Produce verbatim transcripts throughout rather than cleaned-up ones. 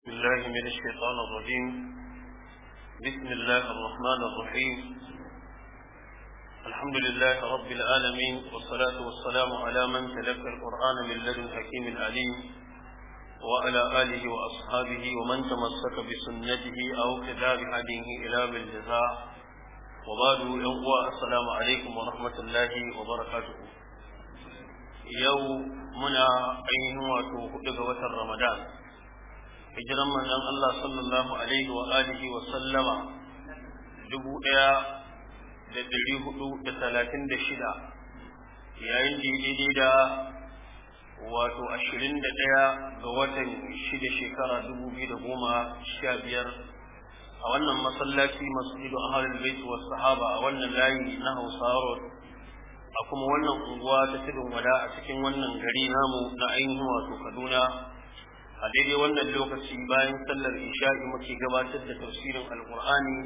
بالله من الشيطان الرجيم. بسم الله الرحمن الرحيم. الحمد لله رب العالمين، والصلاة والسلام على من تلقى القرآن من لدن حكيم عليم، وعلى آله وأصحابه ومن تمسك بسنته أو اقتدى بهديه إلى بالجزاء. وبعد يوم السلام عليكم ورحمة الله وبركاته. يوم منا أين وتوحد وتر رمضان، hijiran manzon Allah sallallahu alaihi wa alihi wa sallama dubu ɗaya da ɗari hudu da talatin da shida, yayin da daidai da wato ashirin da ɗaya ga watan shida shekara dubu biyu da goma sha biyar a wannan masallaci masjidu ahlul bait was sahaba a wannan layi na Hausawa a kuma wannan unguwa ta tudun wada a cikin wannan gari namu na ainihin wato Kaduna. A daidai wannan lokaci bayan sallar isha'i muke gabatar da tafsirin alqur'ani.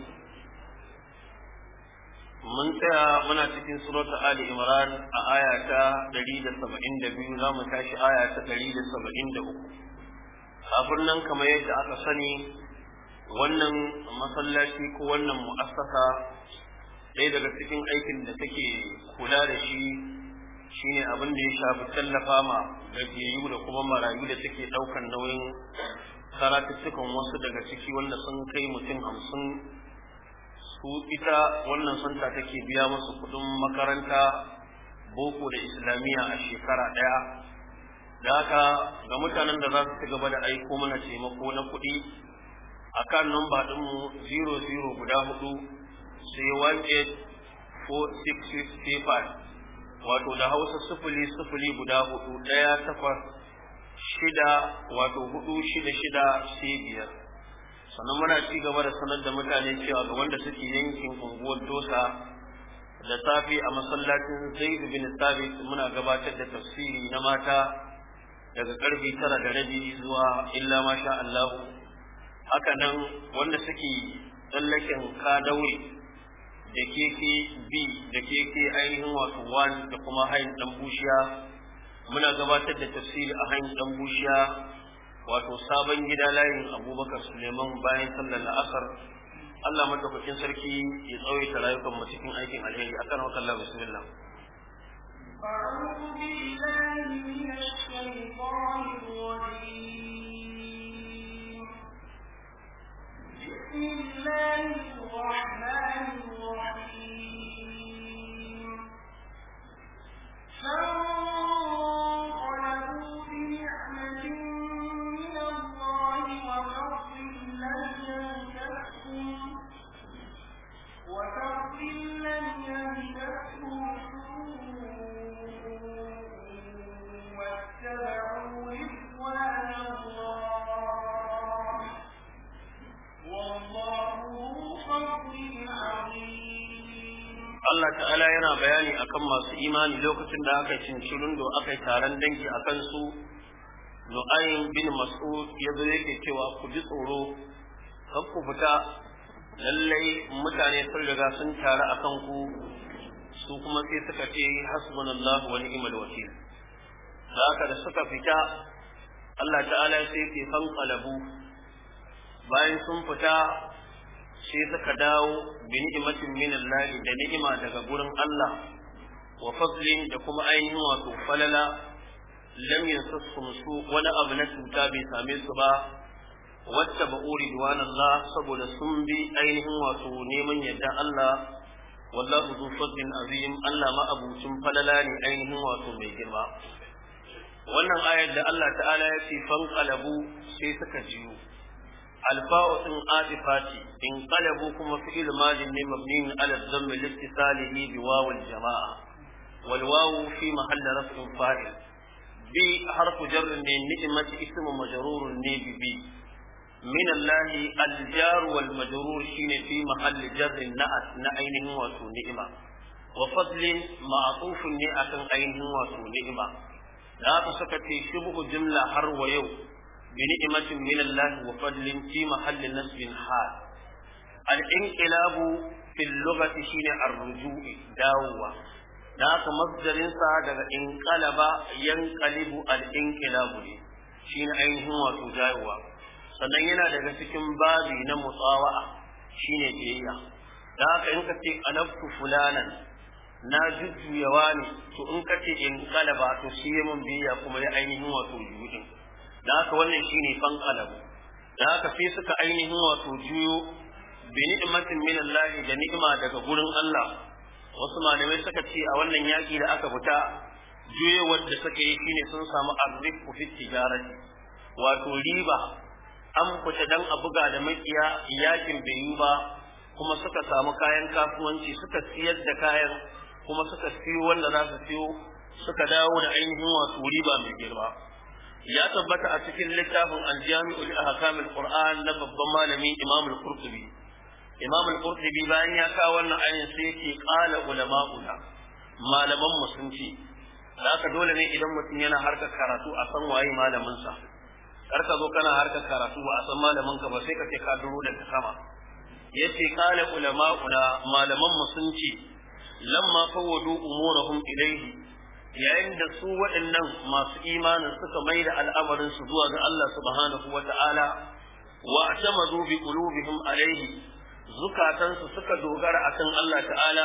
Mun tsaya muna cikin surata ali imran a aya ta ɗari da saba'in da biyu, za mu tashi aya ta ɗari da saba'in da uku. Kafin nan, kamar yadda aka sani, wannan masallaci ko wannan mu'assasa ɗaya daga cikin aikin da take kula da shi shine abin da ya shafi tallafa ma gajiyayyu da kuma marayu da take ɗaukar nauyin karatuttukan wasu daga ciki wanda sun kai mutum hamsin. Su ita wannan santa take biya musu kuɗin makaranta boko da islamiyya a shekara ɗaya. Da haka ga mutanen da za su ci gaba da aiko mana taimako na kuɗi a kan namba ɗinmu zero zero guda hudu sai one eight four six six three five, wato da hausa sufuli sufuli guda hudu ɗaya takwas shida wato hudu shida shida sai biyar. Sannan muna ci gaba da sanar da mutane cewa ga wanda suke yankin unguwar Dosa, da safe a masallacin Zaid bin Thabit muna gabatar da tafsiri na mata daga karfe tara da rabi zuwa illa masha Allah. Haka nan wanda suke tsallaken Kadaure da keke B da keke ainihin wato one da kuma hayin dan bushiya muna gabatar da tafsiri a hayin dan bushiya wato sabon gida layin Abubakar Suleiman bayan sallar la'asar. Allah madaukakin sarki ya tsawaita rayukan mu cikin aikin alheri. akan wa kallahu bismillah. أعوذ بالله من الشيطان الرجيم. بسم الله الرحمن الرحيم. فانقلبوا بنعمة من الله وفضل لم يمسسهم وفضل لم يمسسهم واتبعوا رضوان الله والله ذو فضل عظيم. Allah ta'ala yana bayani akan masu imani lokacin da aka cincirin da aka yi taron dangi a kansu. Nu'aym bin Mas'ud ya zo yake cewa ku ji tsoro, kan ku fita, lallai mutane sun riga sun taru a kanku. Su kuma sai suka ce hasbunallahu wa ni'mal wakil. Da haka da suka fita, Allah ta'ala sai ke fanqalabu, bayan sun fita sai suka dawo bi ni'matin min Allah, da ni'ima daga gurin Allah, wa fadlin da kuma ainihin wato falala, lam yansasum su wani abu na cuta bai same su ba, wacce ba uri duwan Allah saboda sun bi ainihin wato neman yadda Allah. Wallahu zu fadlin azim, Allah ma abucin falala ne ainihin wato mai girma. Wannan ayar da Allah ta'ala ya ce fanqalabu sai suka jiyo, الفاء عاطفة انقلبوا كما فعل ماضي مبني على الضم لاتصاله بواو الجماعة، والواو في محل رفع فاعل. بي حرف جر نعمة اسم مجرور نيب بي. من الله الجار والمجرور شين في محل جر نأت نعينه وسو نعمة، وفضل معطوف نعة عينه وسو نعمة. لا تسكت شبه جملة حر ويو بنعمة من الله وفضل في محل نصب حال. الانقلاب في اللغة شين الرجوع داوة، ذاك مصدر سا انقلب ينقلب الانقلاب شين أينه وتجاوة. sannan yana daga cikin babi na mutsawa'a shine biyayya da haka in ka ce anabtu fulanan na jujjuyawa ne to in ka ce in kalaba to shi ya mun biyayya kuma ya ainihin wato juyudin da haka wannan shine fan kalabu da haka sai suka ainihin wato juyo bi ni'matin min Allah da ni'ima daga gurin Allah wasu malamai suka ce a wannan yaki da aka fita juyewar da suka yi shine sun samu arziku fi tijarati wato riba an fita dan a buga da makiya yakin bai yi ba kuma suka samu kayan kasuwanci suka siyar da kayan kuma suka siyo wanda za su siyo suka dawo da ainihin wato riba mai girma ya tabbata a cikin littafin al-jami'u li ahkam al-qur'an na babban malami imam al-qurtubi imam al-qurtubi bayan ya kawo wannan ayin sai yake qala ulama'una malaman musulunci da haka dole ne idan mutum yana harkar karatu a san waye malamin sa kar ka zo kana harkar karatu ba a san malamin ka ba sai ka ce ka duro daga sama yace qala ulama'una malaman musulunci lamma fawwadu umurahum ilayhi yayin da su waɗannan masu imanin suka mai da al'amarin su zuwa ga Allah subhanahu wata'ala wa atamadu bi qulubihim alayhi zukatansu suka dogara akan Allah ta'ala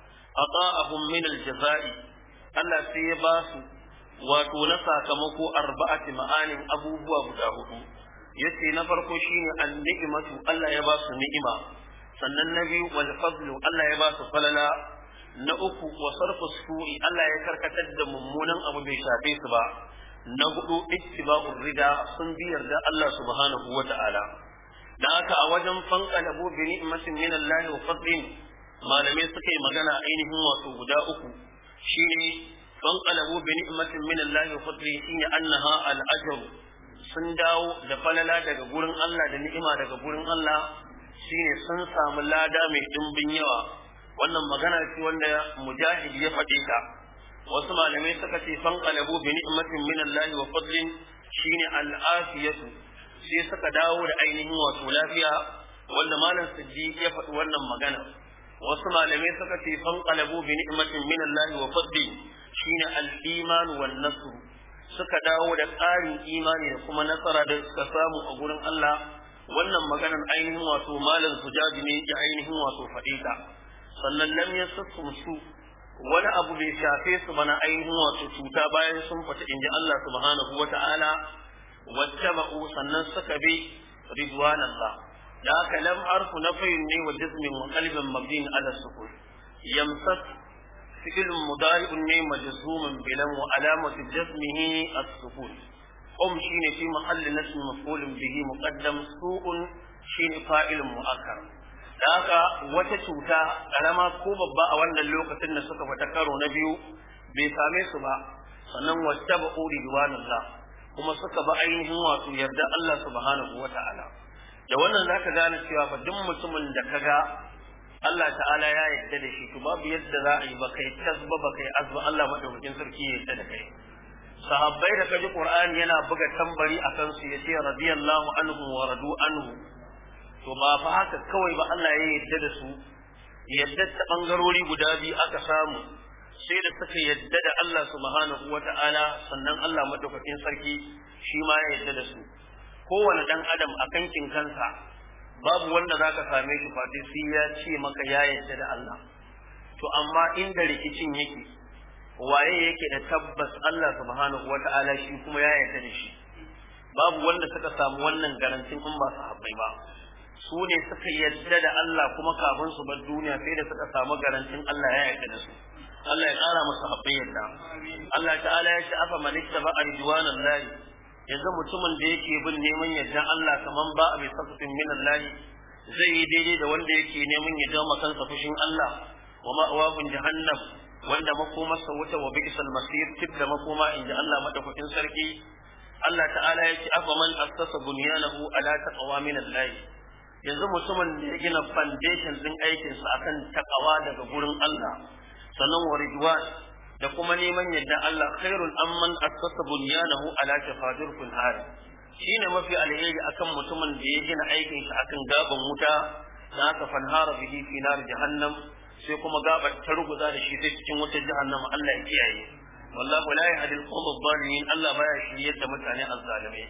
ata'ahum min al-jazaa'i Allah sai ya ba su wato na sakamako arba'ati ma'anin abubuwa guda hudu yace na farko shine an-ni'matu Allah ya ba su ni'ima sannan na biyu wal fadlu Allah ya ba su falala na uku wa sarfu su'i Allah ya karkatar da mummunan abu bai shafe su ba na hudu ittiba'ur rida sun bi yarda Allah subhanahu wata'ala da haka a wajen fanqalabu bi ni'matin min Allah wa fadlin malamai suka yi magana ainihin wato guda uku shine fanqalabu bi ni'matin min Allah wa fadlin shine annaha al-ajr sun dawo da falala daga gurin Allah da ni'ima daga gurin Allah shine sun samu lada mai dimbin yawa wannan magana ce wanda mujahid ya faɗe ta wasu malamai suka ce fanqalabu bi ni'matin min Allah wa fadlin shine al-afiyatu sai suka dawo da ainihin wato lafiya wanda malam siddiq ya faɗi wannan magana wasu malamai suka ce fanqalabu bi ni'matin min Allah wa fadlin shine al-iman wan nasr suka dawo da ƙarin imani da kuma nasara da suka samu a gurin Allah wannan maganar ainihin wato malam sujaji ne ya ainihin wato faɗe ta sannan lam yasum su wani abu bai shafe su bana ainihin wato cuta bayan sun fita inji Allah subhanahu wata'ala wattaba'u sannan suka bi ridwanallah da haka lam harfu nafiyin ne wa jazmin wa qalbin mabdin ala sukun yamsas fi'l mudari'un ne majzumun bilan wa alamatu jazmihi as-sukun um shine fi mahalli nasb maf'ulun bihi muqaddam su'un shine fa'ilun mu'akkar da haka wata cuta karama ko babba a wannan lokacin da suka fita karo na biyu bai same su ba sannan wattaba ridwanallah kuma suka ba ainihin wato yarda Allah subhanahu wata'ala da wannan zaka gane cewa fa duk mutumin da kaga Allah ta'ala ya yarda da shi to babu yadda za a yi ba kai tasba ba kai azba Allah madaukakin sarki ya yarda da kai sahabbai da kaji Qur'ani yana buga tambari akan su yace radiyallahu anhu wa radu anhu to ba fa haka kawai ba Allah ya yarda da su yadda ta bangarori guda biyu aka samu sai da suka yadda da Allah subhanahu wata'ala sannan Allah madaukakin sarki shi ma ya yadda da su kowane dan adam a kankin kansa babu wanda zaka same shi fa sai ya ce maka ya yadda da Allah to amma inda rikicin yake waye yake da tabbas Allah subhanahu wata'ala shi kuma ya yadda da shi babu wanda suka samu wannan garantin in ba sahabbai ba su ne suka yadda da Allah kuma kafin su bar duniya sai da suka samu garantin Allah ya yarda da su Allah ya kara musu habbai yadda Allah ta'ala ya ce afa man ittaba ridwanan lahi yanzu mutumin da yake bin neman yadda Allah kaman ba a bi safatin min Allah zai yi daidai da wanda yake neman ya jawo kansa fushin Allah wa ma'awahun jahannam wanda makomarsa wuta wa bi'sal masir tibda makoma inda Allah madaukakin sarki Allah ta'ala ya ce afa man assasa bunyanahu ala taqwa min Allah yanzu mutumin da ya gina foundation din aikinsa akan takawa daga gurin Allah sannan wa ridwan da kuma neman yadda Allah khairun amman assasa bunyanahu ala tafadurfun har shine mafi alheri akan mutumin da ya gina aikinsa akan gaban wuta da aka fanhara bihi fi nar jahannam sai kuma gabar ta ruguza da shi sai cikin wutar jahannam Allah ya kiyaye wallahu la yahdi al-qawm adh-dhalimin Allah baya shiryar da mutane azzalimai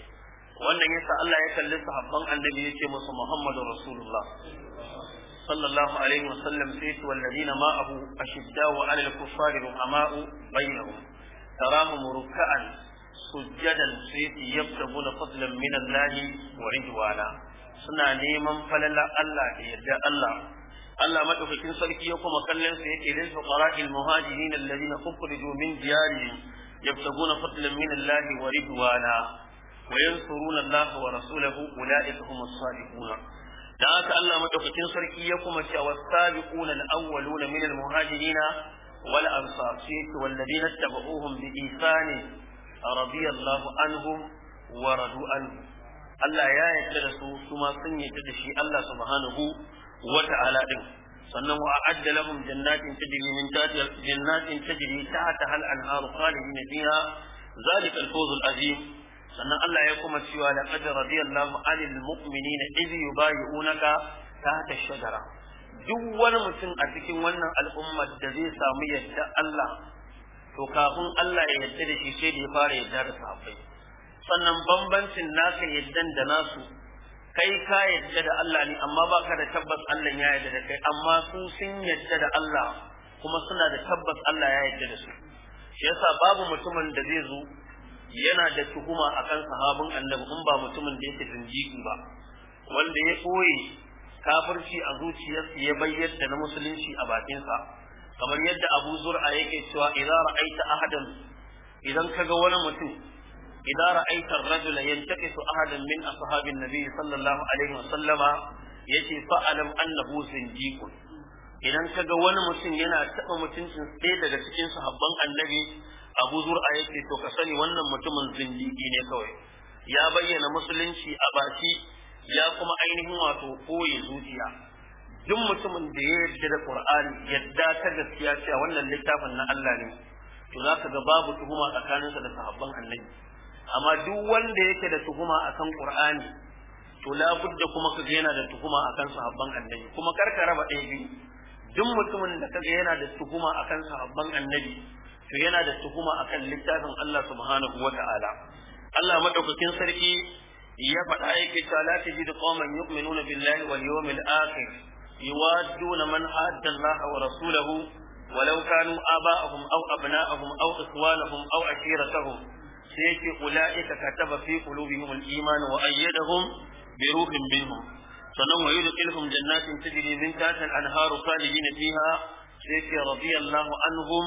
wannan yasa Allah ya kalli sahabban annabi yace musu Muhammadur Rasulullah sallallahu alaihi wasallam sai ce walladina ma'ahu ashiddau 'ala al-kuffari ruhama'u bainahum tarahum ruk'an sujjadan sai yabtaguna fadlan min Allah wa ridwana suna neman falala Allah da yadda Allah Allah madaukakin sarki ya kuma kallon sa yake lil fuqara'il muhajirin alladhina ukhriju min diyarihim yabtaguna fadlan min Allah wa ridwana wa yansuruna Allah wa rasulahu ulaika humus sadiqun da haka Allah madaukakin sarki ya kuma ce was-sabiquna al-awwaluna min al-muhajirin wal ansar sayyid walladhina tabauhum bi ihsan radiyallahu anhum wa radu anhu Allah ya yarda da su kuma sun yarda da shi Allah subhanahu wa ta'ala din sannan wa a'adda lahum jannatin tajri min tahtiha jannatin tajri tahtaha al-anhar khalidin fiha zalika al-fawz al-azim sannan Allah ya kuma cewa laqad radiyallahu 'anil mu'minina idh yubayyi'unaka tahta ash-shajara duk wani mutum a cikin wannan al'ummar da zai samu yadda Allah to kafin Allah ya yarda da shi sai da ya fara yarda da sahabbai sannan bambancin naka yaddan da nasu kai ka yadda da Allah ne amma baka da tabbas Allah ya yarda da kai amma su sun yadda da Allah kuma suna da tabbas Allah ya yarda da su shi yasa babu mutumin da zai zo yana da tuhuma akan sahabin annabi in ba mutumin da yake zinjiki ba wanda ya koyi kafirci a zuciyarsa ya bayyana da na musulunci a bakinsa kamar yadda Abu Zur'a yake cewa idza ra'aita ahadan idan kaga wani mutum idza ra'aita ar-rajula yantaqisu ahadan min ashabin nabiy sallallahu alaihi wa sallama yace fa'alam annahu zindiqun idan kaga wani mutum yana taba mutuncin sai daga cikin sahabban annabi Abu Zur'a yake to ka sani wannan mutumin zindiki ne kawai ya bayyana musulunci a baki ya kuma ainihin wato koyi zuciya duk mutumin da ya yarda da Qur'ani yadda ta gaskiya cewa wannan littafin na Allah ne to zaka ga babu tuhuma tsakaninsa da sahabban annabi amma duk wanda yake da tuhuma akan Qur'ani to labudda kuma kaga yana da tuhuma akan sahabban annabi kuma karka raba ɗaya biyu duk mutumin da kaga yana da tuhuma akan sahabban annabi to yana da tuhuma akan littafin Allah subhanahu wata'ala Allah madaukakin sarki ya faɗa yake cewa la tajidu qauman yu'minuna billahi wal yawmil akhir yuwadduna man hadda Allah wa rasulahu ولو كانوا آباءهم أو أبناءهم أو إخوانهم أو عشيرتهم سيك أولئك كتب في قلوبهم الإيمان وأيدهم بروح منهم سنوم يدخلهم جنات تجري من تحتها الأنهار خالدين فيها سيك رضي الله عنهم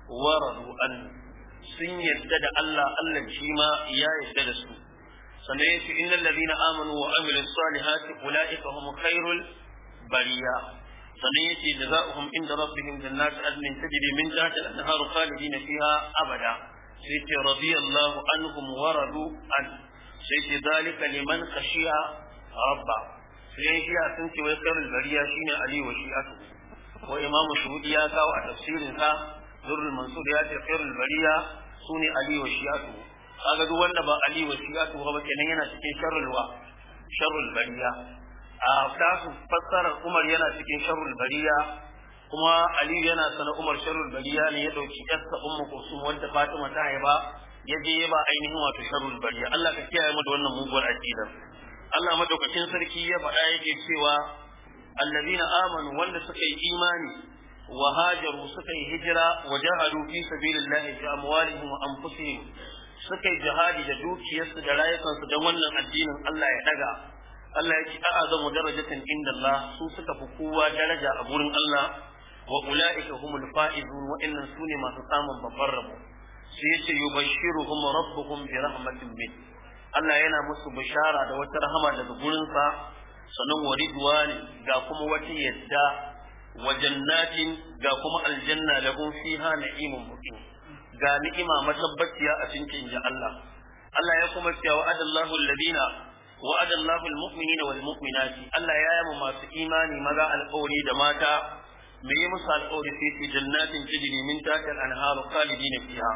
ورضوا عنه sun yadda da Allah Allah shi ma ya yadda da su sannan yace innal ladina amanu wa amilus salihati ulaika hum khairul bariya sannan yace jazaohum inda rabbihim jannatu adnin tajri min tahtiha al-anharu khalidina fiha abada sai ce radiyallahu anhum wa radu an sai ce zalika liman khashiya rabba sai shi sun ce wai khairul bariya shine ali wa shi'atu wa imamu shuhudi ya kawo a tafsirin sa durrul mansur ya ce khairul bariya sune ali wa shi'atu kaga duk wanda ba ali wa shi'atu ba kenan yana cikin sharrul wa sharrul bariya a tasu fassarar Umar yana cikin sharrul bariya kuma Ali yana sana Umar sharrul bariya ne ya dauki yarsa Ummu Kulsum wanda Fatima ta haifa ya je ba ainihin wato sharrul bariya Allah ka kiyaye mu da wannan muguwar aqida Allah madaukakin sarki ya faɗa yake cewa allazina amanu wanda suka yi imani wa hajaru suka yi hijira wa jahadu fi sabilillahi bi amwalihim wa anfusihim suka yi jihadi da dukiyarsu da rayukansu don wannan addinin Allah ya daga Allah ya ce a'azamu darajatin inda Allah su suka fi kowa daraja a gurin Allah wa ulaika humul faizun wa innan sune masu samun babbar rabo sai yace yubashshiruhum rabbuhum bi rahmatin min Allah yana musu bishara da wata rahama daga gurin sa sanan wa ridwani ga kuma wata yadda wa jannatin ga kuma aljanna lahum fiha na'imun muqim ga ni'ima matabbaciya a cikin inji Allah Allah ya kuma ce wa adallahu alladina وعد الله المؤمنين والمؤمنات الله يا يوم ما في إيماني ماذا القولي دماتا ميمس القولي في جنات تجري من تحت الأنهار خالدين فيها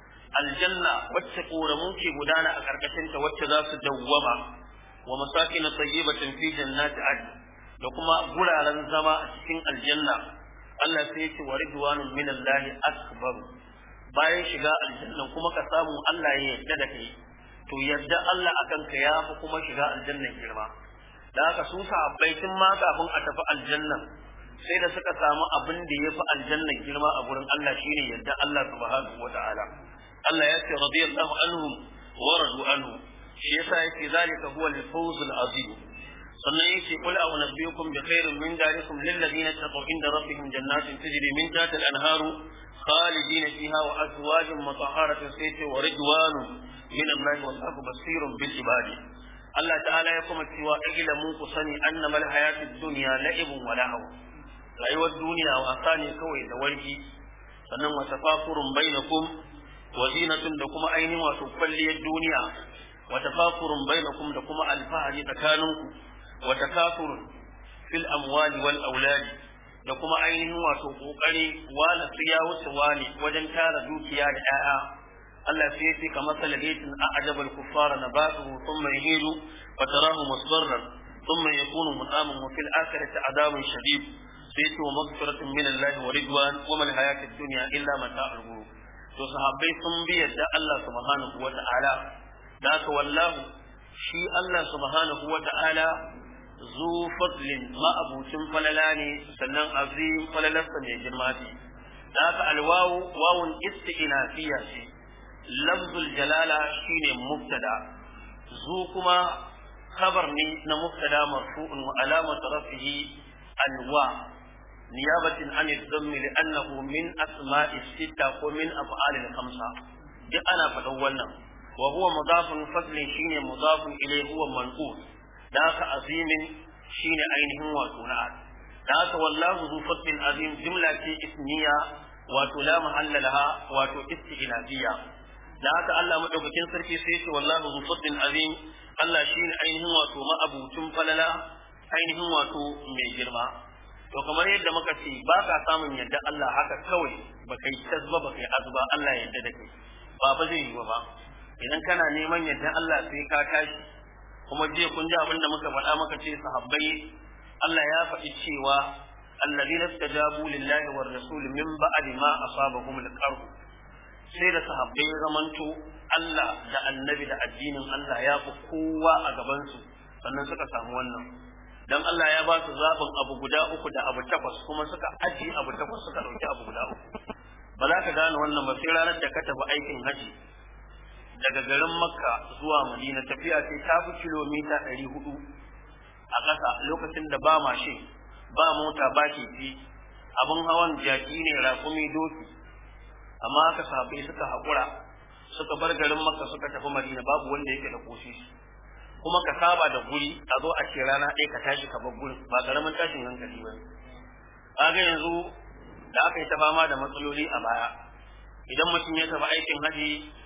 الجنة واتقوا رموكي بدانا أكركشنت واتذاس دوما ومساكن طيبة في جنات عدن لكما قل على الزماء سكين الجنة الله سيتي ورضوان من الله أكبر bayan shiga aljanna kuma ka samu Allah ya yarda da kai to yadda Allah akan ka ya fi kuma shiga aljannan girma. Da haka su sahabbai tun ma kafin a tafi aljanna sai da suka samu abin da ya fi aljannan girma a gurin Allah shine yadda Allah subhanahu wata'ala. Allah ya ce radiyallahu anhum wa radu anhu, shi yasa yake zalika huwa al-fawz al-azim. sannan yake qul a'unabbiukum bi khairin min dalikum lil ladina taqaw inda rabbihim jannatin tajri min tahtiha al-anharu khalidina fiha wa azwajun mutahharatun sayti wa ridwanun min Allah wallahu basirun bil ibadi. Allah ta'ala ya kuma cewa ilamu ku sani annama al-hayatid dunya la'ibun wa lahu, rayuwar duniya wasa ne kawai da wargi, sannan wa tafafurun bainakum wa zinatun da kuma ainihin wato kwalliyar duniya, wa tafafurun bainakum da kuma alfahari tsakaninku, wa takafurun fil amwali wal auladi da kuma ainihin wato kokari wala tsiya wuce wani wajen tara dukiya da 'ya'ya. Allah sai ya ce kamar salatin a'jabal kuffara nabatuhu thumma yahidu wa tarahu musfarran thumma yakunu mutaman wa fil akhirati adabun shadid. sai ce wa maghfiratun min Allah wa ridwan wa mal hayatid dunya illa mata'ul ghurur. to sahabbai sun bi yadda Allah subhanahu wa ta'ala, da ka wallahu shi Allah subhanahu wa ta'ala zu fadlin ma abucin falala ne, sannan azim falalarsa mai girma ce. da ka alwawu wawun isti'nafiya ce, lafzul jalala shine mubtada, zu kuma khabar ne na mubtada marfu'un wa alamatu rafihi alwa نيابة عن الضم لأنه من أسماء الستة ومن أفعال الخمسة. دي أنا فتولنا وهو مضاف فضل شين مضاف إليه هو منقول، ذاك عظيم شين عينه وتنعت. ذاك والله ذو فضل عظيم جملة اسمية وتلا محل لها وتو استئنافية. ذاك الله مدوكين سركي سيش والله ذو فضل عظيم، الله شين عينه وتو ما أبو تنفللا عينه وتو ميجرما. to kamar yadda muka ce ba ka samun yadda Allah haka kawai ba kai tasba ba kai azba Allah yadda da kai ba ba zai yi ba. idan kana neman yadda Allah sai ka tashi. kuma je kun ji abin da muka faɗa maka ce sahabbai Allah ya faɗi cewa alladhina istajabu lillahi war rasul min ba'di ma asabahum al-qarh. sai da sahabbai zamanto Allah da annabi da addinin Allah ya fi kowa a gaban su sannan suka samu wannan. dan Allah ya ba su zaɓin abu guda uku da abu takwas, kuma suka aji abu takwas suka ɗauki abu guda uku. ba za ka gane wannan ba sai ranar da ka tafi aikin haji daga garin Makka zuwa Madina, tafiya sai ta fi kilomita ɗari hudu a ƙasa, lokacin da ba mashin ba mota ba keke, abin hawan jaki ne raƙumi doki, amma haka sahabbai suka haƙura suka bar garin Makka suka tafi Madina, babu wanda yake da koshi. kuma ka saba da guri a zo a ce rana ɗaya ka tashi ka bar gurin, ba karamin tashin hankali ba. kaga yanzu da aka yi ta fama da matsaloli a baya, idan mutum ya tafi aikin haji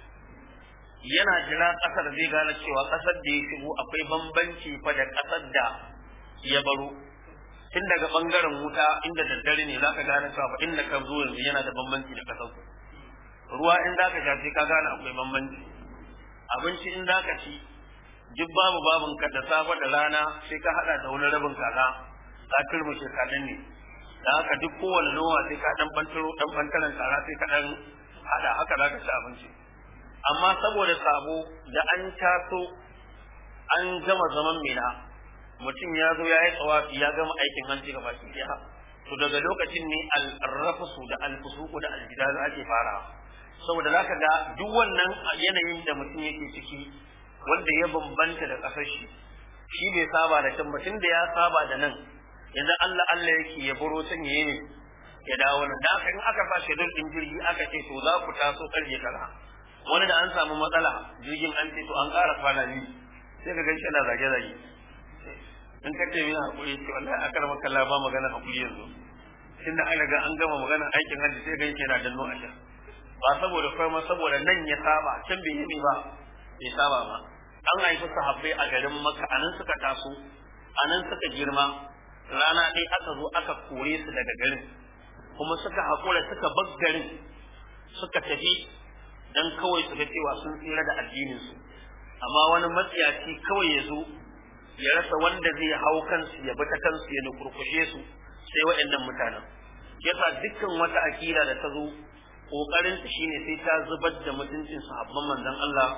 yana jira ƙasar zai gane cewa ƙasar da ya shigo akwai bambanci fa da ƙasar da ya baro. tun daga bangaren wuta inda daddare ne zaka gane cewa fa inda ka zo yanzu yana da bambanci da ƙasar. ruwa in zaka sha sai ka gane akwai bambanci. abinci in zaka ci duk babu babun ka da safa da rana sai ka hada da wani rabin kaza ka turmushe ka danne. da haka duk kowanne nowa sai ka dan bantaro dan bantaran kaza sai ka dan hada, haka zaka ci abinci. amma saboda sabo da an taso an gama zaman mina, mutum ya zo ya yi tsawafi ya gama aikin hanci gaba ɗaya, to daga lokacin ne al-rafasu da al-fusuqu da al-jidal ake fara. saboda zaka ga duk wannan yanayin da mutum yake ciki wanda ya bambanta da kasar shi shi bai saba da can mutum da ya saba da nan, yanzu Allah Allah yake ya baro can yayi ne ya dawo nan. da haka in aka fa shedul din jirgi aka ce to za ku taso karje kaza, wani da an samu matsala jirgin an ce to an ƙara kwana biyu, sai ka ganshi ana zage zage. in ka ce mina hakuri ce wallahi akar maka Allah ba magana hakuri yanzu, tunda an riga an gama magana aikin hajji sai ganshi yana danno a can. ba saboda kuma saboda nan ya saba can bai yi ba bai saba ba. an haifi sahabbai a garin Makka, anan suka taso anan suka girma. rana ɗaya aka zo aka kore su daga garin, kuma suka haƙura suka bar garin suka tafi dan kawai su ga cewa sun tsira da addinin su. amma wani matsiyaci kawai ya zo ya rasa wanda zai hau kansu ya bi ta kansu ya nukurkushe su sai waɗannan mutanen. yasa dukkan wata akida da ta zo kokarin ta shine sai ta zubar da mutuncin sahabban manzon Allah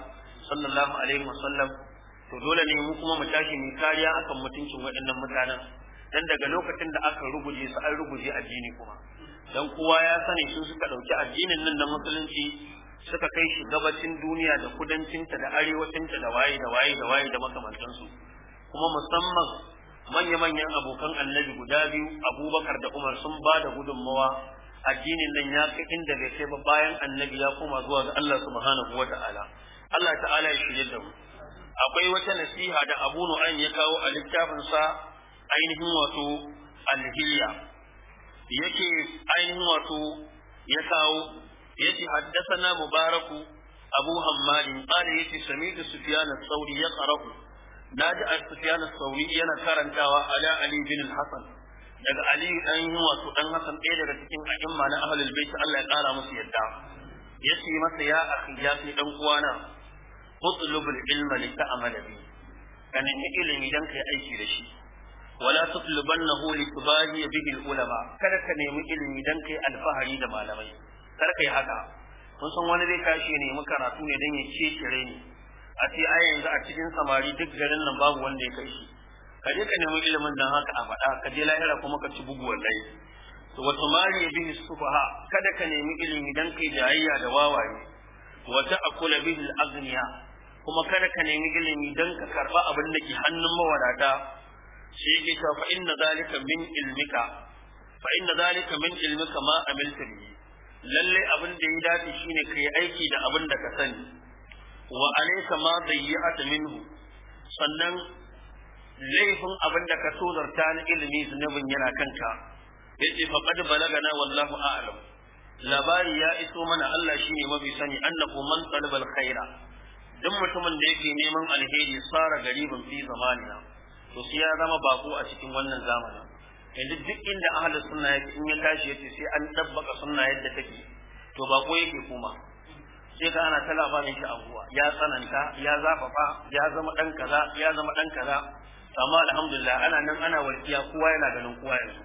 sallallahu alaihi wasallam to dole ne mu kuma mu tashi mu kariya akan mutuncin waɗannan mutanen dan daga lokacin da aka ruguje su an ruguje addini kuma dan kowa ya sani su suka dauki addinin nan na musulunci suka kai shi gabacin duniya da kudancinta da arewacinta da waye da waye da waye da makamantansu kuma musamman manya-manyan abokan annabi guda biyu abubakar da umar sun ba da gudunmawa addinin nan ya kai inda bai kai ba bayan annabi ya koma zuwa ga Allah subhanahu wa ta'ala Allah ta'ala ya shirye da mu akwai wata nasiha da Abu Nu'aym ya kawo a littafin sa ainihin wato al-Hilya yake ainihin wato ya kawo yace haddathana Mubaraku Abu Hammad qala yace sami'tu Sufyan as-Sawri yaqra'u naji Sufyan as-Sawri yana karantawa ala Ali bin al-Hasan daga Ali dan wato dan Hasan ɗaya daga cikin a'imma na ahlul bait Allah ya kara musu yadda yace masa ya akhi ya fi dan uwana utlubul ilma li ta'mala bi kana ni ilimi dan kai aiki da shi wala tutlubannahu li tubahi bihi al-ulama kada ka nemi ilimi dan kai alfahari da malamai kar kai haka mun san wani zai tashi ne mu karatu ne dan ya ce kire ni a ce ai yanzu a cikin samari duk garin nan babu wanda ya kai shi ka je ka nemi ilimin dan haka a faɗa ka je lahira kuma ka ci bugu wallahi to wa tumari bihi sufaha kada ka nemi ilimi dan kai jayayya da wawaye wa ta'kula bihi al-aghniya kuma kada ka nemi ilimi dan ka karba abin da ke hannun mawadata sai yake cewa fa inna zalika min ilmika fa inna zalika min ilmika ma amilta bihi lalle abin da ya dace shine kai aiki da abin da ka sani wa alayka ma dayyata minhu sannan laifin abin da ka tozarta na ilimi zunubin yana kanka yace fa qad balagana wallahu a'lam labari ya iso mana Allah shine mafi sani annahu man talaba alkhaira duk mutumin da yake neman alheri sara garibin fi zamanina to sai ya zama bako a cikin wannan zamanin yanzu duk inda ahlus sunna yake in ya tashi yace sai an tabbaka sunna yadda take to bako yake kuma sai ka ana ta labarin shi abuwa ya tsananta ya zafafa ya zama dan kaza ya zama dan kaza amma alhamdulillah ana nan ana walkiya kowa yana ganin kowa yanzu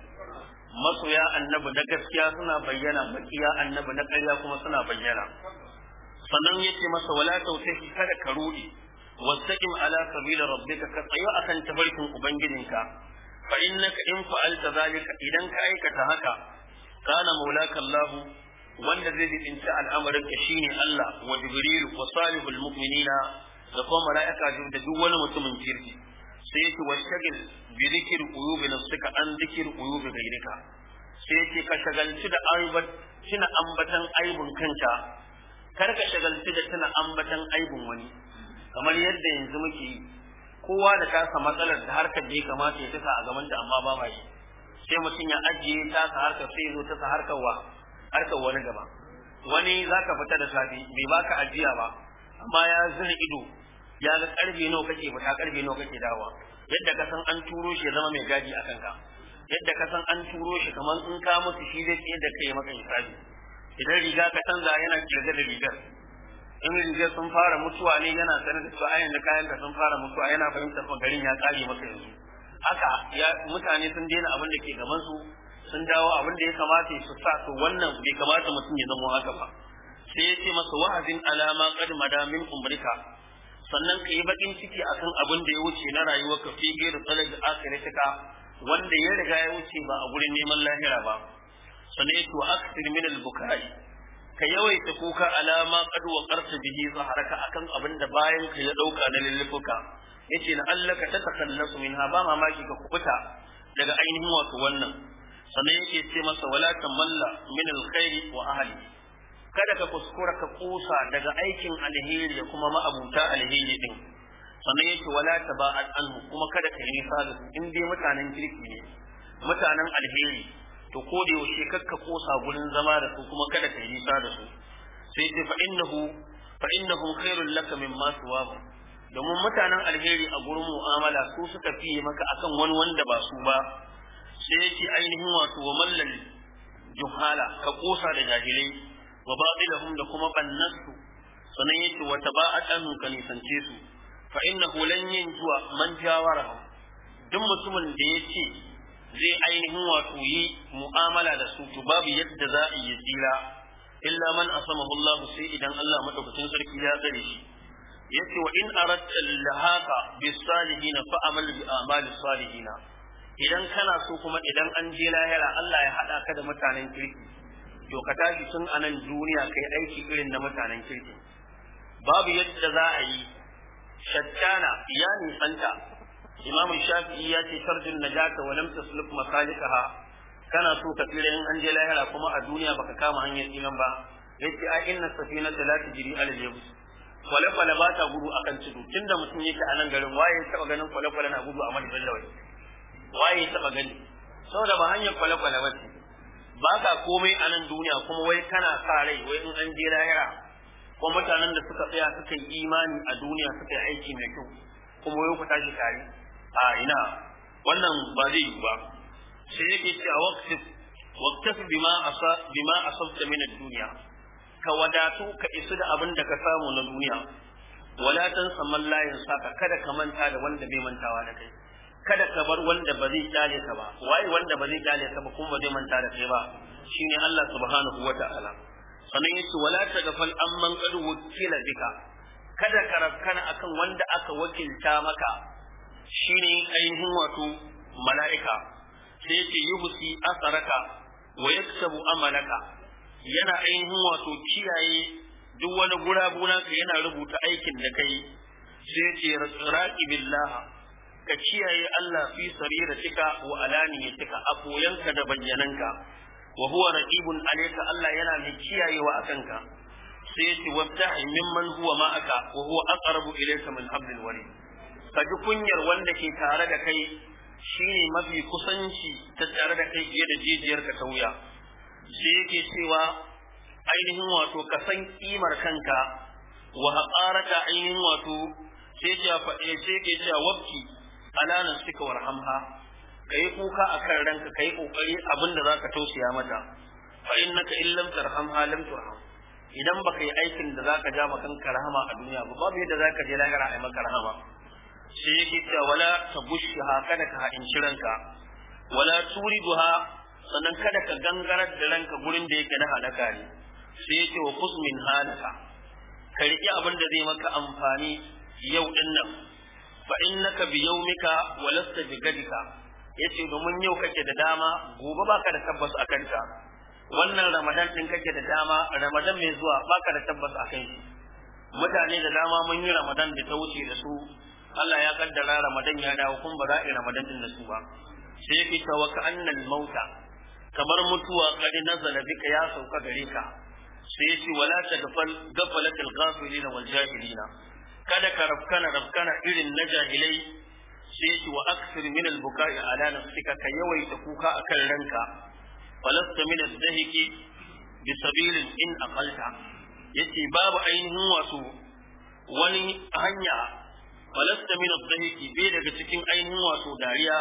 masoya annabi na gaskiya suna bayyana makiya annabi na ƙarya kuma suna bayyana sannan yace masa wala tautahi kada ka rudi wastaqim ala sabila rabbika ka tsayo akan tabarkin ubangijinka fa innaka in fa'alta zalika idan ka aikata haka kana maulaka Allah wanda zai dinta al'amarin ka shine Allah wa jibril wa salihul mu'minina da kuma mala'ika da duk wani mutumin kirki sai yake washagil bi dhikri uyubi nafsika an dhikri uyubi ghayrika sai yake ka shagalci da aibat kina ambatan aibun kanka kar ka shagalci da kina ambatan aibun wani kamar yadda yanzu muke kowa da tasa matsalar da harkar da ya kamata ya tasa a gaban ta amma ba ma yi sai mutum ya ajiye tasa harkar sai ya zo tasa harkar wa harkar wani gaba wani zaka fita da safi bai baka ajiya ba amma ya zira ido ya ga karfe nawa kake fita karfe nawa kake dawowa yadda ka san an turo shi ya zama mai gaji akan ka yadda ka san an turo shi kamar in ka mutu shi zai tsaye da kai maka hisabi idan riga ka canza yana kirga da rigar in rigar sun fara mutuwa ne yana sanar da su ayin da kayan da sun fara mutuwa yana fahimtar fa garin ya kare maka yanzu haka ya mutane sun daina abin da ke gaban su sun dawo abin da ya kamata su sa to wannan bai kamata mutum ya zama haka ba sai ya ce masa wa'azin alama qad madamin umrika sannan ka yi bakin ciki akan abin da ya wuce na rayuwarka fi gairu talab akhiratika wanda ya riga ya wuce ba a gurin neman lahira ba sannan ya ce wa aksir min al-bukai ka yawaita kuka alama qad waqarta bihi zaharaka akan abin da bayan ka ya dauka na lillifuka yace na allaka tatakhallasu minha ba mamaki ka kubuta daga ainihin wato wannan sannan yake ce masa wala tamalla min al-khairi wa ahli kada ka kuskura ka kusa daga aikin alheri da kuma ma'abuta alheri din sannan yake wala taba'at anhu kuma kada ka yi nisa da su in dai mutanen kirki ne mutanen alheri to ko da yaushe kakka kosa gurin zama da su kuma kada ka yi nisa da su sai ce fa innahu fa innahum khairul laka mimma suwahu domin mutanen alheri a gurin mu'amala su suka fiye maka akan wani wanda ba su ba sai yake ainihin wato wa mallal juhala ka kosa da jahilai wa batilahum da kuma bannasu sanan yake wa taba'atan ka nisance su fa innahu lan yanjuwa man jawarahu duk mutumin da yake zai ainihin wato yi mu'amala da su to babu yadda za a yi tsira illa man asamahu Allah sai idan Allah madaukakin sarki ya tsare shi yace wa in aradta lahaka bis salihin fa amal bi a'malis salihin idan kana so kuma idan an je lahira Allah ya hada ka da mutanen kirki to ka tashi tun anan duniya kai aiki irin na mutanen kirki babu yadda za a yi shattana ya nisanta Imam Shafi'i ya ce tarjun najata wa lam tasluk masalikaha kana so ka tsira in an je lahira kuma a duniya baka kama hanyar tsinan ba yace a inna safinata la tajri ala al-yabs kwale-kwale ba ta gudu akan tudu tunda mutum yake a nan garin waye ya taba ganin kwale-kwale na gudu a madadin lawai waye ya taba gani saboda ba hanyar kwale-kwale ba ce ba ka komai a nan duniya kuma wai kana sa rai wai in an je lahira ko mutanen da suka tsaya suka yi imani a duniya suka yi aiki mai kyau kuma wai ku tashi tare a ina wannan ba zai yi ba sai yake cewa waqtif waqtif bima asa bima asabta min ad-dunya ka wadatu ka isu da abin da ka samu na duniya wala tansa man la yansaka kada ka manta da wanda bai mantawa da kai kada ka bar wanda ba zai dale ka ba waye wanda ba zai dale ka ba kuma ba zai manta da kai ba shine Allah subhanahu wata'ala sannan yace wala tagfal amman qad wukila bika kada ka rabkana akan wanda aka wakilta maka shine ainihin wato mala'ika sai yace yuhsi asaraka wa yaktabu amalaka yana ainihin wato kiyaye duk wani gurabuna ka yana rubuta aikin da kai sai yace raqibillah ka kiyaye Allah fi sariratika wa alaniyatika a koyanka da bayyananka wa huwa raqibun alayka Allah yana mai kiyayewa akanka sai yace wabtahi mimman huwa ma'aka wa huwa aqrabu ilayka min hablil warid ka ji kunyar wanda ke tare da kai shine mafi kusanci ta tare da kai fiye da jijiyarka ta wuya sai yake cewa ainihin wato ka san kimar kanka wa haqarata ainihin wato sai ya fa sai yake cewa wabki alanan suka warhamha kai kuka akan ranka kai kokari abinda zaka tausaya mata fa innaka illam tarhamha lam turham idan baka yi aikin da zaka ja maka kanka rahama a duniya ba babu yadda zaka je lahira ai maka rahama sai yake cewa wala tabushha kada ka haɗin ranka wala turiduha sannan kada ka gangarar da ranka gurin da yake na halaka ne sai yake wa kusmin halaka ka riƙe abin da zai maka amfani yau din nan fa innaka bi yawmika wa lasta bi gadika yace domin yau kake da dama gobe baka da tabbas akan ta wannan ramadan din kake da dama ramadan mai zuwa baka da tabbas akan shi mutane da dama mun yi ramadan da ta wuce da su Allah ya kaddara ramadan ya dawo kun ba za a yi ramadan din da su ba sai yake cewa ka annal mauta kamar mutuwa kadi nazala bika ya sauka gare ka sai yace wala tagfal gafalatul ghafilina wal jahilina kada ka rafkana rafkana irin na jahilai sai yace wa aksir min al bukai ala nafsika ka yawaita kuka akan ranka falasta min az-zahiki bi sabilin in aqalta yace babu ainihin wato wani hanya falasta min az-zahiki bai daga cikin ainihin wato dariya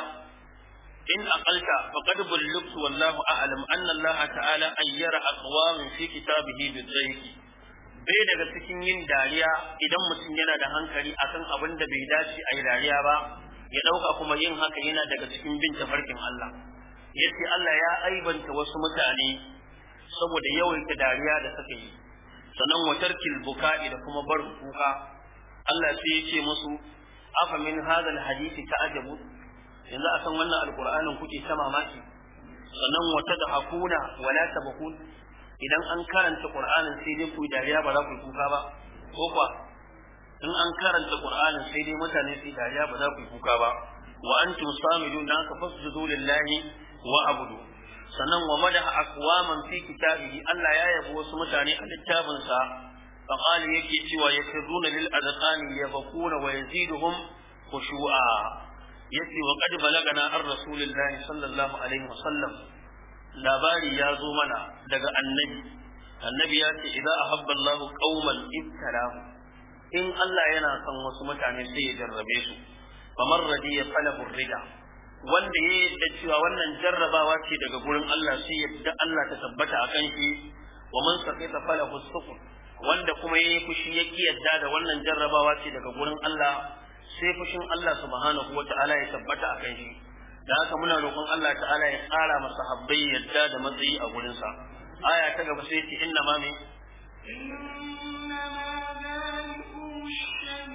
in aqalta faqad bulluktu wallahu a'lam anna Allah ta'ala ayyara aqwamin fi kitabihi bil-zahiki bai daga cikin yin dariya idan mutum yana da hankali akan abin da bai dace a yi dariya ba ya dauka kuma yin haka yana daga cikin bin tafarkin Allah yace Allah ya aibanta wasu mutane saboda yawaita dariya da suka yi sanan watarkil buka'i da kuma bar kuka Allah sai yace musu afa min hadha alhadisi ta'ajabu yanzu a san wannan alqur'anin kuke ta mamaki sanan wata da hakuna wala tabkun idan an karanta qur'anin sai dai ku dariya ba za ku kuka ba ko kwa in an karanta qur'anin sai dai mutane su dariya ba za ku kuka ba wa antum samidun dan ka fasjudu lillahi wa abudu sannan wa madaha aqwaman fi kitabihi Allah ya yabo wasu mutane a littafin sa fa qali yake cewa yakzuna lil azqani yabquna wa yaziduhum khushu'a yace wa qad balagana ar rasulillahi sallallahu alaihi wasallam labari ya zo mana daga annabi annabi ya ce idza ahabba Allahu qauman ibtalahu in Allah yana son wasu mutane sai ya jarrabe su famar radiya falahu rida wanda ya yadda cewa wannan jarrabawa ce daga gurin Allah sai yadda Allah ta tabbata akan shi wa man saqita falahu sufur wanda kuma yayi fushi ya kiyarda da wannan jarrabawa ce daga gurin Allah sai fushin Allah subhanahu wata'ala ya tabbata akan shi da haka muna roƙon Allah ta'ala ya tsara masa habbai yadda da matsayi a gurin sa aya ta gaba sai ce inna ma min inna ma zalikum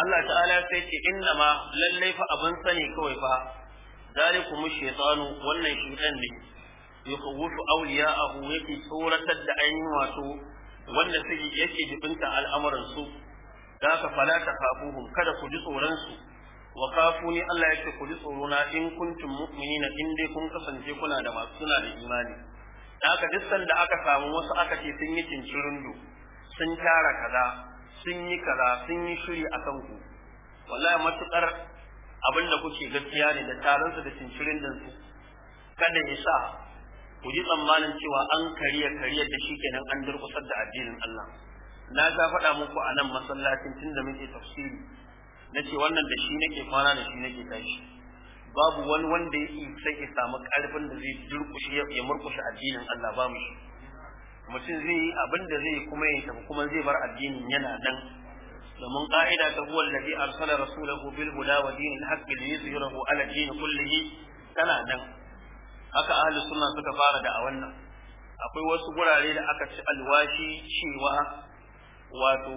Allah ta'ala sai ce inna ma lallai fa abin sani kawai fa zalikum shaytanu wannan shaytan ne yukhawwifu awliya'ahu yake tsoratar da ainihin wato wanda suke yake jibinta al'amuran su da ka fala ta kafuhum kada ku ji tsoron su wa kafuni Allah yake ku ji tsoro na in kuntum mu'minina in dai kun kasance kuna da masu suna da imani haka duk sanda aka samu wasu aka ce sun yi cincirindo sun tara kaza sun yi kaza sun yi shiri akan ku wallahi matukar abinda kuke gaskiya ne da taron su da cincirindin su kada ya sa ku ji tsammanin cewa an kariya kariyar da shi kenan an durkusar da addinin Allah na ga faɗa muku a nan masallacin tunda muke tafsiri nace wannan da shi nake kwana da shi nake tashi babu wani wanda yake sai ya samu karfin da zai durkushe ya murkushe addinin Allah ba mu shi mutum zai yi abin da zai kuma ya tafi kuma zai bar addinin yana nan domin ka'ida ta huwa alladhi arsala rasulahu bil huda wa dinil haqqi liyuzhirahu ala din kullihi kana nan haka ahlus sunna suka fara da a wannan akwai wasu gurare da aka ci alwashi cewa wato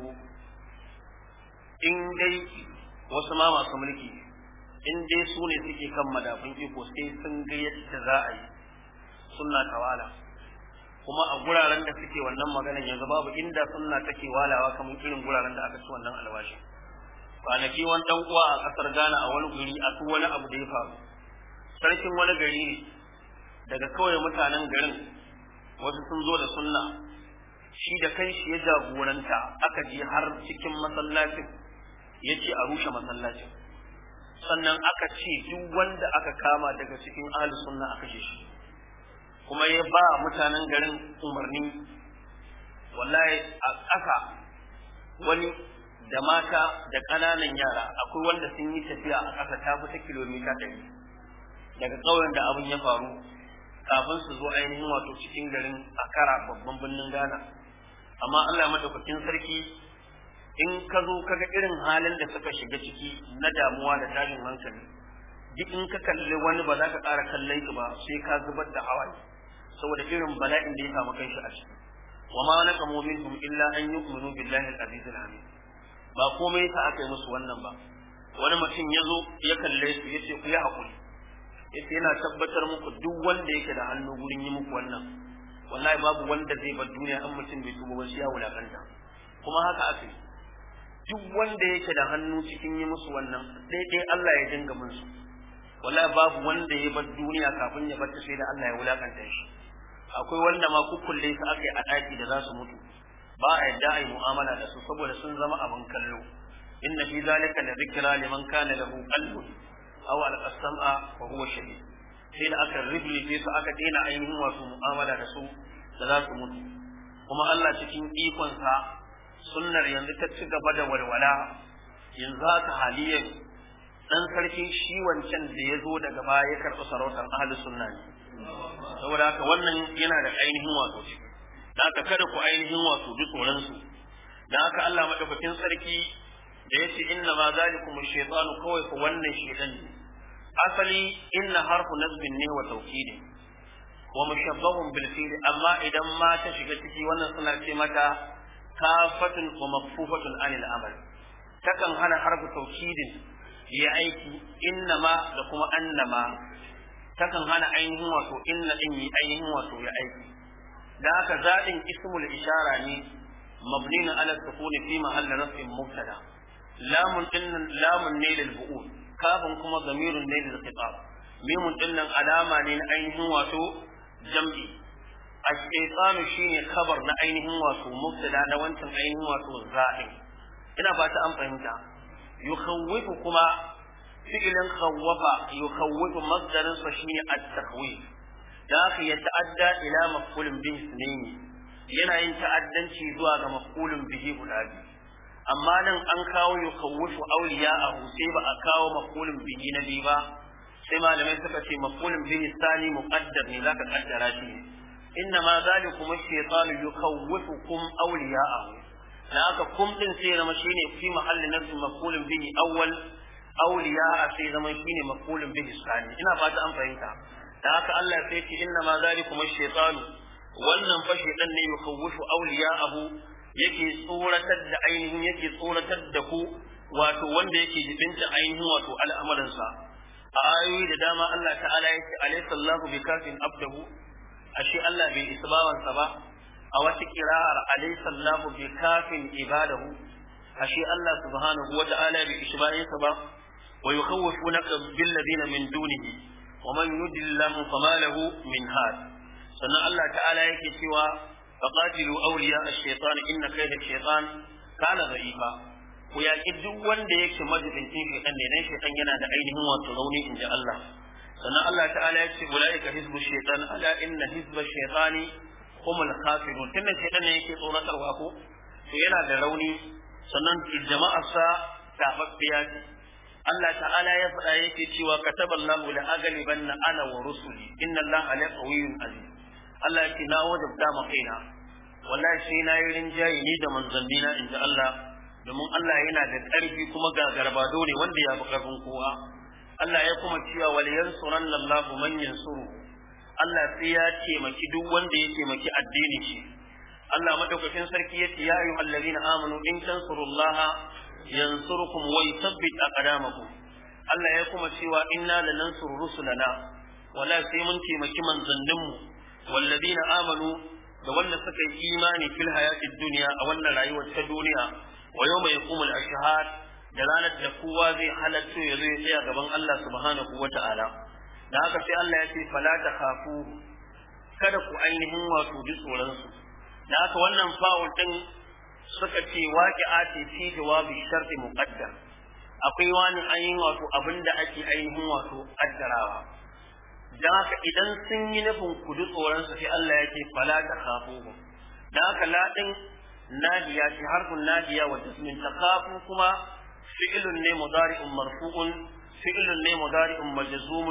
in dai wasu ma masu mulki in dai su ne suke kan madafin iko sai sun ga yadda za a yi sunna tawala kuma a guraren da suke wannan maganar yanzu babu inda sunna take walawa kamar irin guraren da aka ci wannan alwashi kwanaki wani dan uwa a kasar Ghana a wani guri a su wani abu da ya faru sarkin wani gari ne daga kawai mutanen garin wasu sun zo da sunna shi da kanshi ya jagoranta aka je har cikin masallacin ya ce a rushe masallacin sannan aka ce duk wanda aka kama daga cikin ahlus sunna aka kashe shi kuma ya ba mutanen garin umarni wallahi a ƙasa wani da mata da ƙananan yara akwai wanda sun yi tafiya a ƙasa ta fi ta kilomita ɗari daga ƙauyen da abin ya faru kafin su zo ainihin wato cikin garin Accra babban birnin Ghana amma Allah madaukakin sarki in ka zo kaga irin halin da suka shiga ciki na damuwa da tashin hankali duk in ka kalli wani ba za ka ƙara kallon shi ba sai ka zubar da hawaye saboda irin bala'in da ya samu kanshi a ciki wa ma naqamu minhum illa an yu'minu billahi al-aziz al-hamid ba komai ta aka yi musu wannan ba wani mutum ya zo ya kalle su ya ce ku yi haƙuri yace yana tabbatar muku duk wanda yake da hannu gurin yi muku wannan wallahi babu wanda zai bar duniya an mutum bai tuba ba shi ya wulakanta kuma haka aka yi duk wanda yake da hannu cikin yi musu wannan daidai Allah ya dinga mun su wallahi babu wanda ya bar duniya kafin ya bar ta sai da Allah ya wulakanta shi akwai wanda ma kukkulle su aka yi a daki da za su mutu ba a yadda ai mu'amala da su saboda sun zama abin kallo inna fi zalika la dhikra liman kana lahu qalbun aw al-qasama wa huwa shahid sai da aka rubuce su aka daina ainihin wasu mu'amala da su da za su mutu kuma Allah cikin ikon sa sunnar yanzu ta ci gaba da walwala yanzu haka haliyan dan sarki shi wancan da ya zo daga baya ya karɓi sarautar ahlus sunna ne saboda haka wannan yana da ainihin wato ciki da haka kada ku ainihin wato bi tsoron su da haka Allah madaukakin sarki da yace inna ma zalikum ash-shaytanu kawai ku wannan shaytan ne asali inna harfu nasbin ne wa tawkid wa mushabbahun bil fi'l amma idan ma ta shiga ciki wannan suna ce mata kafatun wa makfufatun anil amal takan hana harfu tawkidin ya aiki inna ma da kuma annama takan hana ainihin wato inna din yi ainihin wato ya aiki da haka zadin ismul ishara ne mabnin ala sukuni fi mahall raf'in mubtada lamun dinnan lamun ne lil bu'ul kafin kuma zamirun ne lil khitab mimun dinnan alama ne na ainihin wato jam'i ash-shaytanu shine khabar na ainihin wato mubtada na wancan ainihin wato za'in ina ba ta an fahimta yukhawwifu kuma fi'lan khawwafa yukhawwifu masdarin sa shine at-takhwif da haka ya ta'adda ila maf'ulin bihi sunayn yana yin ta'addanci zuwa ga maf'ulin bihi guda biyu amma nan an kawo yukhawwifu awliya'ahu sai ba a kawo maf'ulin bihi na biyu ba sai malamai suka ce maf'ulin bihi sani muqaddar ne zaka kaddara shi inna ma zalikum ash-shaytanu yukhawwifukum awliya'ahu da aka kum din sai zama shine fi mahallin nafsi maf'ulun bihi awwal awliya sai zama shine maf'ulun bihi sani ina fata an fahimta da haka Allah sai ce inna ma zalikum ash-shaytanu wannan fa shaytan ne yukhawwifu awliya'ahu yake tsoratar da ainihin yake tsoratar da ku wato wanda yake jibinta ainihin wato al'amuransa a ayoyi da dama Allah ta'ala yake alaysa Allahu bikafin abdahu ashe Allah bai isbawansa ba a wata kira'ar alaysa Allahu bikafin ibadahu ashe Allah subhanahu wa ta'ala bai isbawansa ba wa yukhawwifunaka bil ladina min dunihi wa man yudillahu fama lahu min had sannan Allah ta'ala yake cewa faqatilu awliya ash-shaytan inna kayda ash-shaytan kana dha'ifa ku yaƙi duk wanda yake majibincin shaitan ne dan shaitan yana da ainihin wato rauni in ji Allah sannan Allah ta'ala ya ce ulaika hizbu shaitan ala inna hizba shaitani humul khasirun tunda shaitan ne yake tsoratarwa ko to yana da rauni sannan jama'ar sa tababbiya ce Allah ta'ala ya faɗa yake cewa kataballahu la aghlibanna ana wa rusuli inna Allaha la qawiyyun aziz Allah ya ce na wajabta ma kaina wallahi sai na yi rinjaye ni da manzannina in ji Allah domin Allah yana da ƙarfi kuma ga garbado ne wanda ya fi ƙarfin kowa Allah ya kuma cewa wal yansuranna Allahu man yansuru Allah sai ya taimaki duk wanda ya taimaki addini shi Allah madaukakin sarki yace ya ayyuhal ladina amanu in tansurullaha yansurukum wa yuthabbit aqdamakum Allah ya kuma cewa inna lanansuru rusulana wala sai mun taimaki manzanninmu wal ladina amanu da wanda suka yi imani fil hayatid dunya a wannan rayuwar ta duniya wa yawma yaqumul ashhad da ranar da kowa zai halatto ya zo ya tsaya gaban Allah subhanahu wata'ala da haka sai Allah ya ce fala takhafu kada ku ainihin wato ji tsoron su da haka wannan fa'ul din suka ce waqi'ati fi jawabi sharti muqaddar akwai wani ainihin wato abinda ake ainihin wato kaddarawa da haka idan sun yi nufin ku ji tsoron su sai Allah ya ce fala takhafu da haka la din نادية حرف نادية وجسم تخاف كما فعل مضارع مرفوع فعل مضارع مجزوم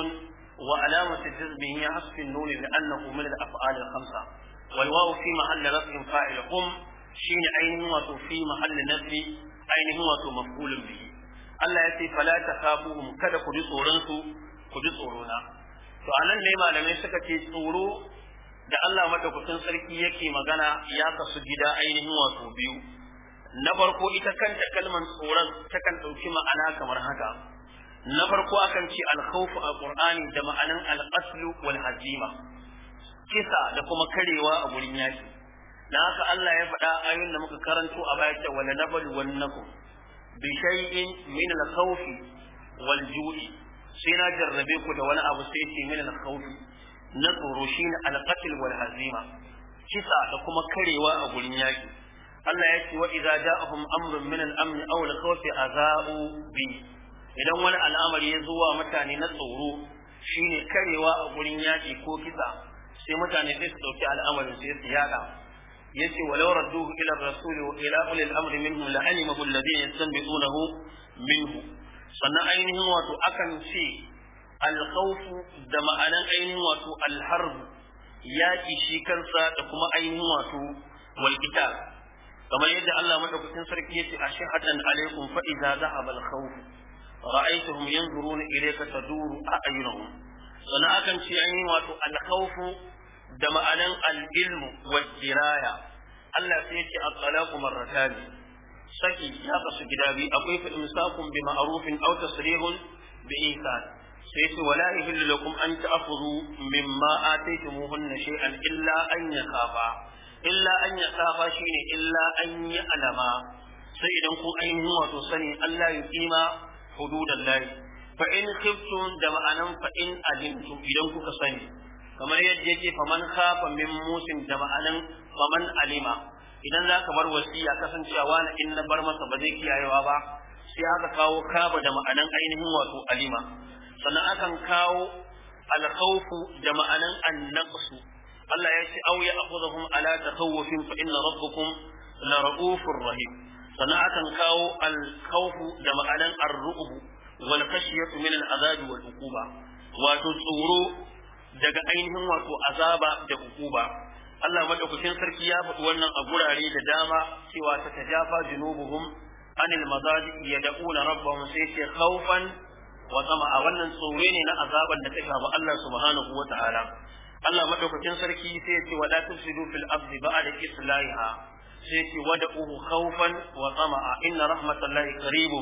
وعلامة جزمه حذف النون لأنه من الأفعال الخمسة والواو في محل رفع فاعل قم شين عينه في محل نفي عينه مفعول به الله يأتي فلا تخافوهم كذا كذي صورنسو كذي صورنا فأنا لما لم يسكت صورو da Allah madaukakin sarki yake magana ya kasu gida ainihin wato biyu na farko ita kanta kalmar tsoron takan dauki ma'ana kamar haka na farko akan ce al-khawf a Qur'ani da ma'anan al-qatl wal hazima kisa da kuma karewa a gurin yaki dan haka Allah ya faɗa ayoyin da muka karanto a baya ta wala nabal wannakum bi shay'in min al-khawf wal ju'i sai na jarrabe ku da wani abu sai ce min al-khawf na tsoro shi ne alƙatil wal hazima kisa da kuma karewa a gurin yaki Allah ya ce wa idza ja'ahum amrun min al-amn aw al-khawfi azau bi idan wani al'amari ya zo wa mutane na tsoro shine karewa a gurin yaki ko kisa sai mutane sai su dauki al'amarin sai su yada yace walau radduhu ila ar-rasul wa ila ulil amri minhum la'alimahu alladhina yastanbitunahu minhu sannan ainihin wato akan ce alkhawfu da ma'anan ainihin wato alharb yaki shi kansa da kuma ainihin wato wal qital kamar yadda Allah madaukakin sarki yace ashhatan alaikum fa idza dhahaba alkhawf ra'aytuhum yanzuruna ilayka taduru a'yunuhum sana akan ce ainihin wato alkhawfu da ma'anan al-ilmu wad diraya Allah sai yace at-talaqu marratan saki ya kasu gida biyu akwai fa imsakun bi ma'rufin aw tasrihun bi ihsan sai ce wala yahillu lakum an ta'khudhu mimma ataytumuhunna shay'an illa an yakafa illa an yakafa shine illa an yi alama sai idan kun ainihin wato sani Allah ya kima hududallahi fa in khiftum da ma'anan fa in alimtum idan kuka sani kamar yadda yake faman khafa min musin da ma'anan faman alima idan zaka bar wasiya kasancewa wani in na bar masa ba zai kiyayewa ba sai aka kawo kaba da ma'anan ainihin wato alima sannan akan kawo alkhawfu da ma'anan annaqsu Allah ya ce aw ya akhudhum ala takhawufin fa inna rabbukum la ra'ufur rahim sannan akan kawo alkhawfu da ma'anan ar-ru'b wal khashyatu min al-azab wal uquba wato tsoro daga ainihin wato azaba da uquba Allah madaukakin sarki ya faɗi wannan a gurare da dama cewa ta tajafa junubuhum anil madaji yad'una rabbahum sai ce khawfan wa tama'a wannan tsoro ne na azaban da take ba Allah subhanahu wa ta'ala Allah madaukakin sarki sai ya ce wala tufsidu fil ardi ba'da islahiha sai ya ce wad'uhu khawfan wa tama'a inna rahmatallahi qaribun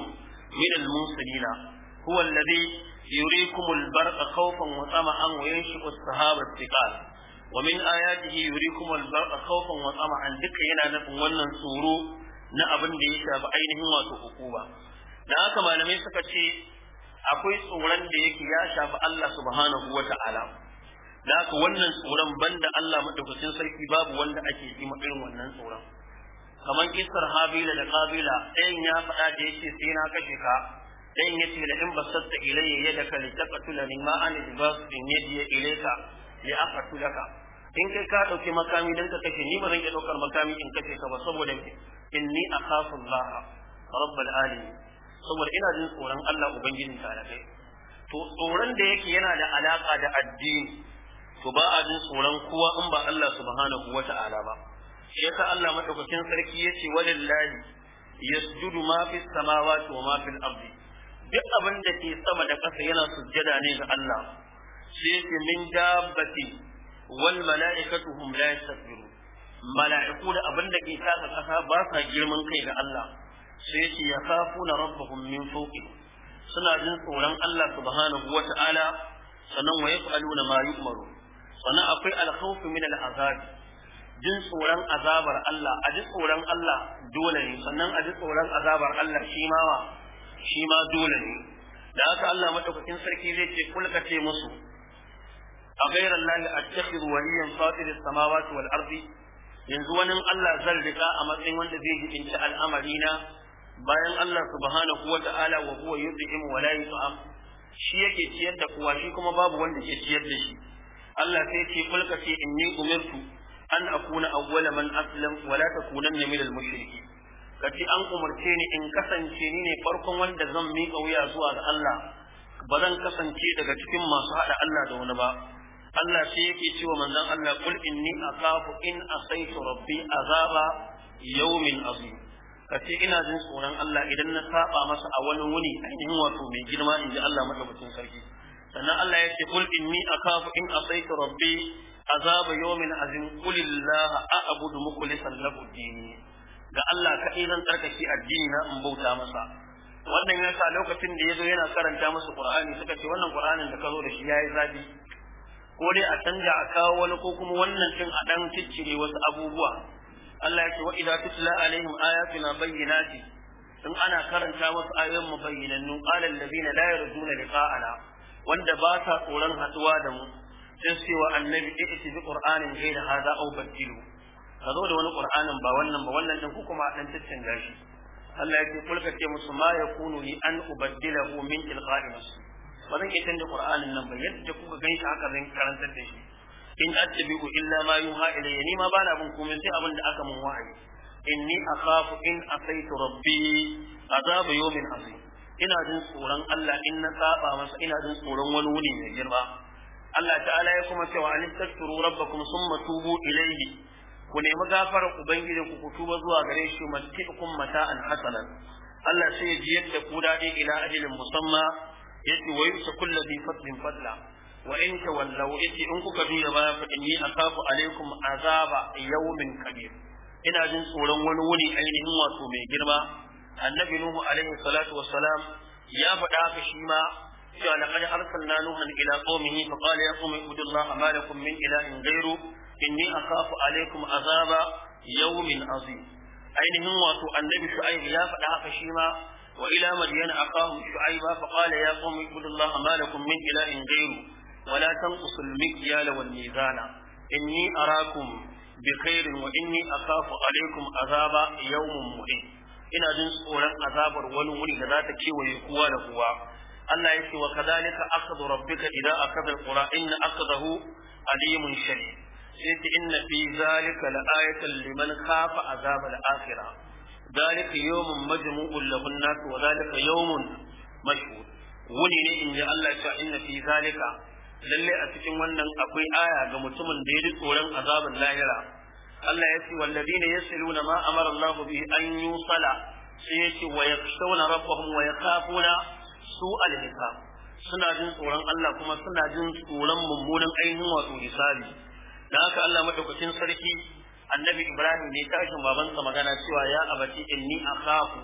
min al-mursalina huwa alladhi yuriikum al-barqa khawfan wa tama'an wa yanshi'u as-sahaba thiqal wa min ayatihi yuriikum al-barqa khawfan wa tama'an duka yana nufin wannan tsoro na abin da ya shafi ainihin wato hukuma dan haka malamai suka ce akwai tsoron da yake ya shafi Allah subhanahu wa ta'ala da haka wannan tsoron banda Allah madaukakin sarki babu wanda ake yi ma irin wannan tsoron kamar kisar Habila da Qabila ɗayan ya faɗa da yake sai na kashe ka ɗayan yace la in basatta ilayya yadaka litaqtulani ma ana bibasin yadi ilayka li aqtulaka in kai ka dauki makami dan ka kashe ni ba zan iya daukar makami in kashe ka ba saboda inni akhafu Allah rabbul alamin saboda ina jin tsoron Allah ubangijin talakai to tsoron da yake yana da alaka da addini to ba a jin tsoron kowa in ba Allah subhanahu wata'ala ba shi yasa Allah madaukakin sarki yace walillahi yasjudu ma fis samawati wa ma fil ardi duk abin da ke sama da ƙasa yana sujjada ne ga Allah sai yace min dabbati wal mala'ikatu hum la yastakbiru mala'iku da abin da ke sama ƙasa ba sa girman kai ga Allah sai yace yakhafuna rabbahum min fawqihim suna jin tsoron Allah subhanahu wata'ala sannan wa yaf'aluna ma yu'maru sannan akwai al-khawf min al-azab jin tsoron azabar Allah a ji tsoron Allah dole ne sannan a ji tsoron azabar Allah shi ma shi ma dole ne da haka Allah madaukakin sarki zai ce kulka ce musu a ghayra allahi attakhidhu waliyan fatir as-samawati wal ardi yanzu wani Allah zan rika a matsayin wanda zai jibinci al'amari na bayan Allah subhanahu wa ta'ala wa huwa yut'imu wa la yut'am shi yake ciyar da kowa shi kuma babu wanda ke ciyar da shi Allah sai ce kulka ce inni umirtu an akuna awwala man aslam wa la takunanna min al-mushriki kace an umarce ni in kasance ni ne farkon wanda zan miƙa wuya zuwa ga Allah ba zan kasance daga cikin masu hada Allah da wani ba Allah sai yake cewa manzon Allah kul inni akhafu in asaitu rabbi azaba yawmin azim kace ina jin tsoron Allah idan na saba masa a wani wuni ainihin wato mai girma inji Allah madaukakin sarki sannan Allah yake kul inni akhafu in asaitu rabbi azaba yawmin azim qulillaha a'budu mukhlishan lahu dini ga Allah kadai zan tsarkake addini na in bauta masa wannan yasa lokacin da yazo yana karanta musu Qur'ani suka ce wannan Qur'anin da ka zo da shi yayi zabi ko dai a canja a kawo wani ko kuma wannan din a dan ciccire wasu abubuwa Allah ya ce wa idza tutla alaihim ayatuna bayyinati in ana karanta musu ayoyin mu bayyinannu qala allazina la yarjuna liqa'ana wanda ba sa tsoron haduwa da mu sai su wa annabi iti bi qur'anin ghayra hadha aw badilu kazo da wani qur'anin ba wannan ba wannan din ku kuma dan caccanja shi Allah ya ce kulka ce musu ma yakunu li an ubaddilahu min tilqa'i nafsi ba zan iya canja qur'anin nan ba yadda kuka ganshi haka zan karantar da shi in attabi'u illa ma yuha ilayya ni ma bana bin komai sai abin da aka mun wahayi inni akhafu in asaitu rabbi azab yawmin azim ina jin tsoron Allah in na saba masa ina jin tsoron wani wuni mai girma Allah ta'ala ya kuma cewa an tastaghfiru rabbakum thumma tubu ilayhi ku nemi gafarar ubangiji ku tuba zuwa gare shi matikum mata'an hasanan Allah sai ya ji yadda ku dade ila ajalin musamma yace wa yusa kullu bi fadlin fadla wa in tawallaw yace in kuka duya baya fa inni akafu alaikum azaba yawmin kabir ina jin tsoron wani wuni ainihin wato mai girma annabi nuhu alaihi salatu wassalam ya faɗa haka shi ma cewa laqad arsalna nuhan ila qaumihi fa qala ya qaumi ibudullaha ma lakum min ilahin ghayru inni akhafu alaikum azaba yawmin azim ainihin wato annabi shu'aib ya faɗa haka shi ma wa ila madyana aqahum shu'aiba fa qala ya qaumi ibudullaha ma lakum min ilahin ghayru wa la tanqusul mikyala wal mizana inni arakum bi khairin wa inni akhafu alaikum azaba yawmin mu'in ina jin tsoron azabar wani wuri da za ta kewaye kowa da kowa Allah yake wa kadhalika akhadhu rabbika idza akhadha alqura inna akhadahu alimun shadid sai inna fi zalika la'ayatan liman khafa azab al-akhirah zalika yawmun majmu'un lahu an-nas wa zalika yawmun mashhud wuni ne inda Allah ya inna fi zalika lalle a cikin wannan akwai aya ga mutumin da ya ji tsoron azabin lahira Allah ya ce walladina yasiluna ma amara Allah bihi an yusala sai ya ce wa yakhshawna rabbahum wa yakhafuna su'al hisab suna jin tsoron Allah kuma suna jin tsoron mummunan ainihin wato hisabi dan haka Allah madaukakin sarki annabi Ibrahim ne tashin babansa magana cewa ya abati inni akhafu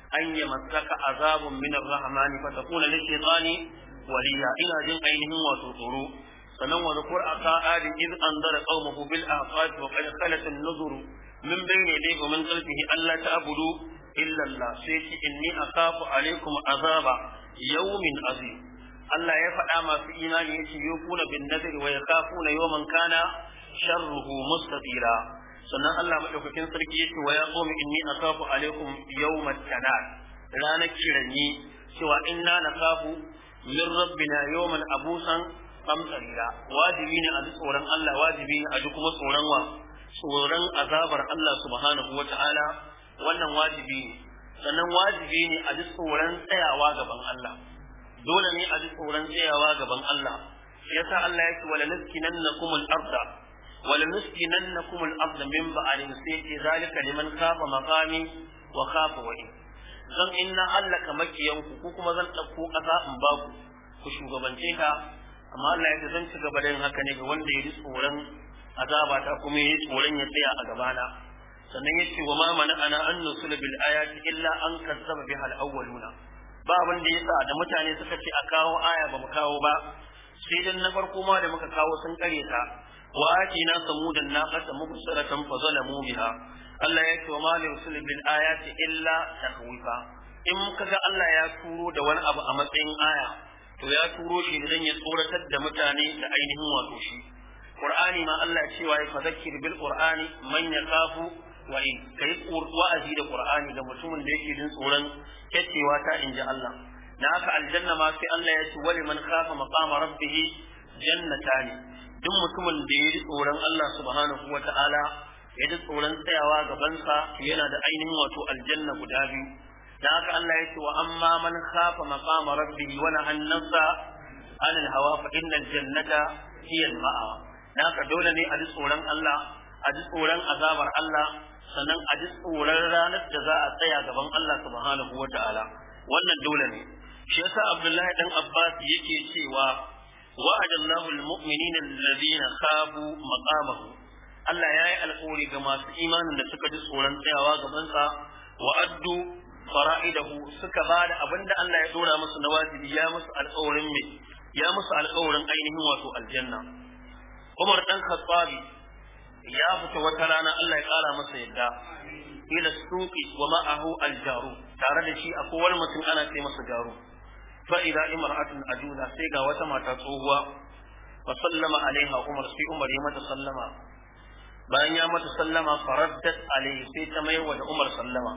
an yamassaka azabun min ar-rahmani fatakuna lish-shaytani waliya ina jin ainihin wato tsoro sannan wa zakur aka adin iz anzara qaumahu bil ahqaf wa qad khalat an-nuzur min bayni yadayhi wa min khalfihi alla ta'budu illa Allah sai ki inni akhafu alaykum azaba yawmin azim Allah ya faɗa masu imani yace yufuna bin nadri wa yakhafuna yawman kana sharruhu mustatira sannan Allah madaukakin sarki yace wa ya qawmi inni akhafu alaykum yawmat tanad ranar kiranni cewa inna nakhafu min rabbina yawman abusan qamtarira wajibi ne a tsoron Allah wajibi ne a ji kuma tsoron wa tsoron azabar Allah subhanahu wataala wannan wajibi ne sannan wajibi ne a ji tsoron tsayawa gaban Allah dole ne a ji tsoron tsayawa gaban Allah yasa Allah yake wala naskinannakum al-ardha wala naskinannakum al-ardha min ba'din sayti zalika liman khafa maqami wa khafa wa'i zan inna allaka makiyanku ku kuma zan dauko kasa in ba ku ku shugabance ka amma Allah yake zan ci gaba da yin haka ne ga wanda ya ji tsoron azaba ta kuma ya ji tsoron ya tsaya a gabana sannan yace wa ma mana ana an nusul bil ayati illa an kazzaba biha al-awwaluna ba abin da yasa da mutane suka ce a kawo aya ba mu kawo ba sai dan na farko ma da muka kawo sun kare ta wa atina samudan naqata mubsaratan fa zalamu biha Allah ya ce wa ma yusul bil ayati illa takhwifa in kaga Allah ya turo da wani abu a matsayin aya to ya turo shi dan ya tsoratar da mutane da ainihin wato shi Qur'ani ma Allah ya ce wa fadhakkir bil Qur'ani man yaqafu wa in kai wa'azi da Qur'ani da mutumin da yake jin tsoron kacewa ta inji Allah na haka aljanna ma sai Allah ya ce wali man khafa maqama rabbih jannatani duk mutumin da ya ji tsoron Allah subhanahu wata'ala ya ji tsoron tsayawa gaban sa yana da ainihin wato aljanna guda biyu na haka Allah ya ce wa amma man khafa maqama rabbih wa nahana nafsa anil hawa fa innal jannata hiya al-ma'a na haka dole ne a ji tsoron Allah a ji tsoron azabar Allah sannan a ji tsoron ranar da za a tsaya gaban Allah subhanahu wa ta'ala wannan dole ne shi yasa Abdullahi dan Abbas yake cewa wa'ada Allahu al-mu'minina alladhina khafu maqamahu Allah yayi alƙawari ga masu imanin da suka ji tsoron tsayawa gaban sa wa addu fara'idahu suka bada abinda Allah ya dora musu na wajibi ya musu alƙawarin me ya musu alƙawarin ainihin wato aljanna Umar dan Khattabi ya fita wata rana Allah ya kara masa yadda ila suqi wa ma'ahu al-jaru tare da shi akwai wani mutum ana ce masa jaru fa idza imra'atun ajuza sai ga wata mata tsohuwa fa sallama alaiha Umar sai Umar ya mata sallama bayan ya mata sallama faraddat alaihi sai ta mai wa Umar sallama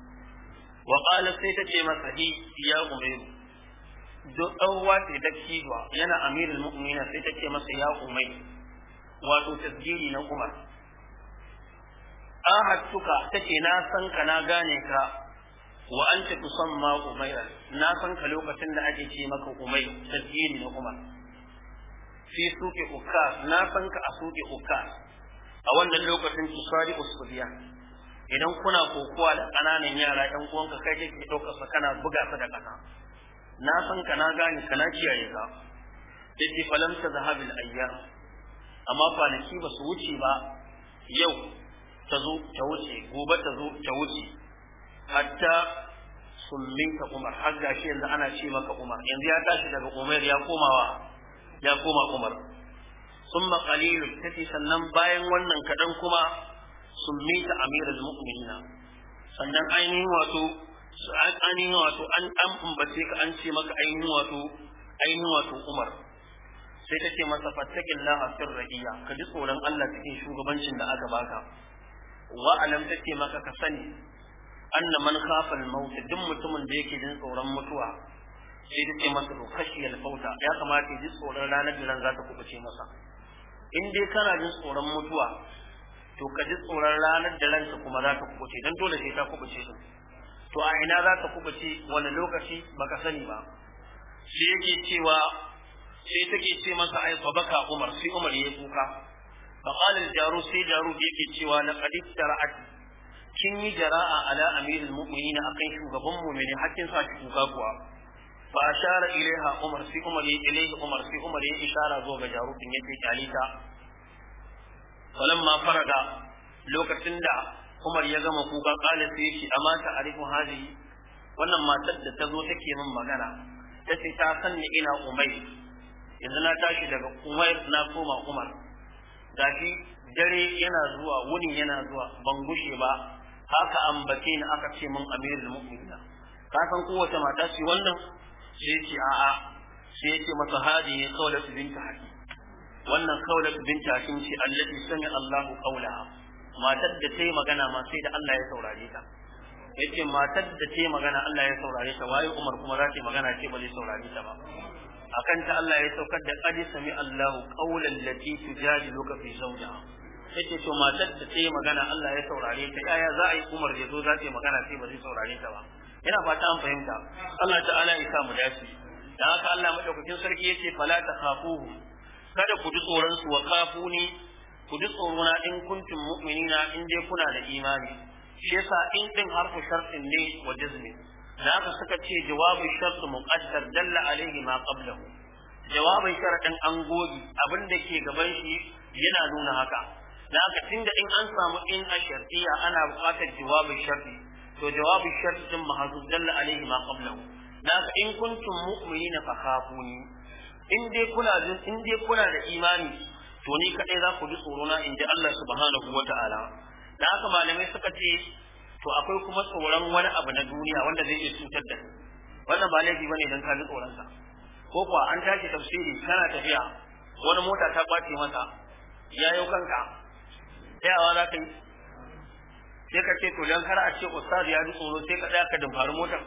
wa qala sai ta ce masa hi ya Umar do tsohuwa ce da kiwa yana amirul mu'minin sai ta ce masa ya Umar wato tasgiri na Umar ahadtuka tace na san ka na gane ka wa anta tusamma Umayr na san ka lokacin da ake ce maka Umayr tasgiri na Umar fi suke ukas na san ka a suke ukas a wannan lokacin tusari usbiya idan kuna kokowa da kananan yara ɗan uwanka kai kake ɗaukar sa kana buga sa da kasa na san ka na gane ka na kiyaye ka yace falam tazhabil ayyam amma kwanaki ba su wuce ba yau ta zo ta wuce gobe ta zo ta wuce hatta summinka Umar har gashi yanzu ana ce maka Umar yanzu ya tashi daga Umar ya komawa ya koma Umar summa qalilun tace sannan bayan wannan kadan kuma summita amirul mu'minina sannan ainihin wato ainihin wato an an umbace ka an ce maka ainihin wato ainihin wato Umar sai ta ce masa fattakillaha sirriya ka ji tsoron Allah cikin shugabancin da aka baka wa alam take maka ka sani anna man khafa al-maut duk mutumin da yake jin tsoron mutuwa sai ta ce masa khashiyal fauta ya kamata ya ji tsoron ranar da ran za ta kubuce masa in dai kana jin tsoron mutuwa to ka ji tsoron ranar da ranka kuma za ta kubuce dan dole sai ta kubuce din to a ina za ta kubuce wani lokaci baka sani ba sai yake cewa sai take ce masa ai fa baka Umar sai Umar yayi kuka fa qala al-jaru sai jaru yake cewa la qad tara'at kin yi jara'a ala amirul mu'minin akan shugaban mu'mini hakkin sa ki kuka kuwa fa ashara ilaiha Umar sai Umar yayi ilaihi Umar sai Umar yayi ishara zuwa ga jaru din yake kalita falamma faraga lokacin da Umar ya gama kuka qala sai yake amma ta arifu hadi wannan matar da ta zo take min magana ta ce ta sanni ina Umayr yanzu na tashi daga Umayr na koma Umar gashi dare yana zuwa wuni yana zuwa ban gushe ba haka ambace ni aka ce min amirul mu'minin ka san kowace mata ce wannan sai ce a'a sai ya ce masa hadi ne Khawlat bint Hakim wannan Khawlat bint Hakim ce allati sami Allahu qawlaha matar da ta yi magana ma sai da Allah ya saurare ta yace matar da ta yi magana Allah ya saurare ta waye Umar kuma za ta yi magana ce ba zai saurare ta ba akan ta Allah ya saukar da qad sami Allahu qawlan lati tujadiluka fi zawjiha yace to matar da ta yi magana Allah ya saurare ta yaya za a yi Umar ya zo za ta yi magana sai ba zai saurare ta ba ina fata an fahimta Allah ta'ala ya sa mu dace dan haka Allah madaukakin sarki yace fala takhafuhu kada ku ji tsoron su wa kafuni ku ji tsorona in kuntum mu'minina in dai kuna da imani shi yasa in din harfu shartin ne wa jazmi da haka suka ce jawabin shart muqaddar dalla alaihi ma qablahu jawabin sharadin an gogi abin da ke gaban shi yana nuna haka da haka tunda in an samu in a shartiya ana buƙatar jawabin sharti to jawabin sharti din mahzuf dalla alaihi ma qablahu da haka in kuntum mu'minina fa khafuni in dai kuna in dai kuna da imani to ni kadai za ku ji tsoro na inda Allah subhanahu wata'ala da haka malamai suka ce to akwai kuma tsoron wani abu na duniya wanda zai iya cutar da kai wannan ba laifi bane dan ka ji tsoron sa ko kuwa an tashi tafsiri kana tafiya wani mota ta kwace masa yayo kanka tsayawa za ka yi sai ka ce to dan kar a ce ustaz ya ji tsoro sai ka tsaya ka dumfari motar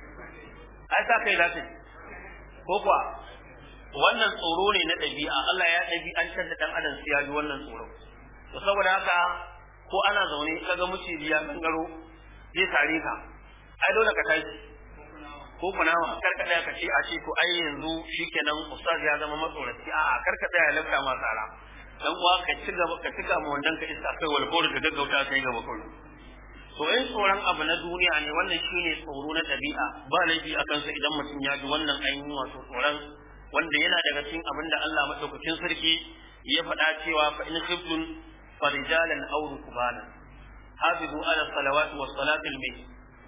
ai sa kai za ka yi ko kuwa wannan tsoro ne na ɗabi'a Allah ya ɗabi'antar da ɗan adam sai ya ji wannan tsoro to saboda haka ko ana zaune kaga muciji ya gangaro zai tare ka ai dole ka tashi ko kunawa kar ka tsaya ka ce a ce to ai yanzu shikenan ustaz ya zama matsoraci a'a kar ka tsaya lafta ma tsara dan uwa ka ci gaba ka tuka mu wannan ka isa kai wal bor da gaggauta kai gaba kullu to in tsoron abu na duniya ne wannan shine tsoro na ɗabi'a ba laifi akan sa idan mutum ya ji wannan ainihin wato tsoron wanda yana daga cikin abin da Allah madaukakin sarki ya faɗa cewa fa in khiftum farijalan aw rukbana hafizu ala salawati was salatil bayt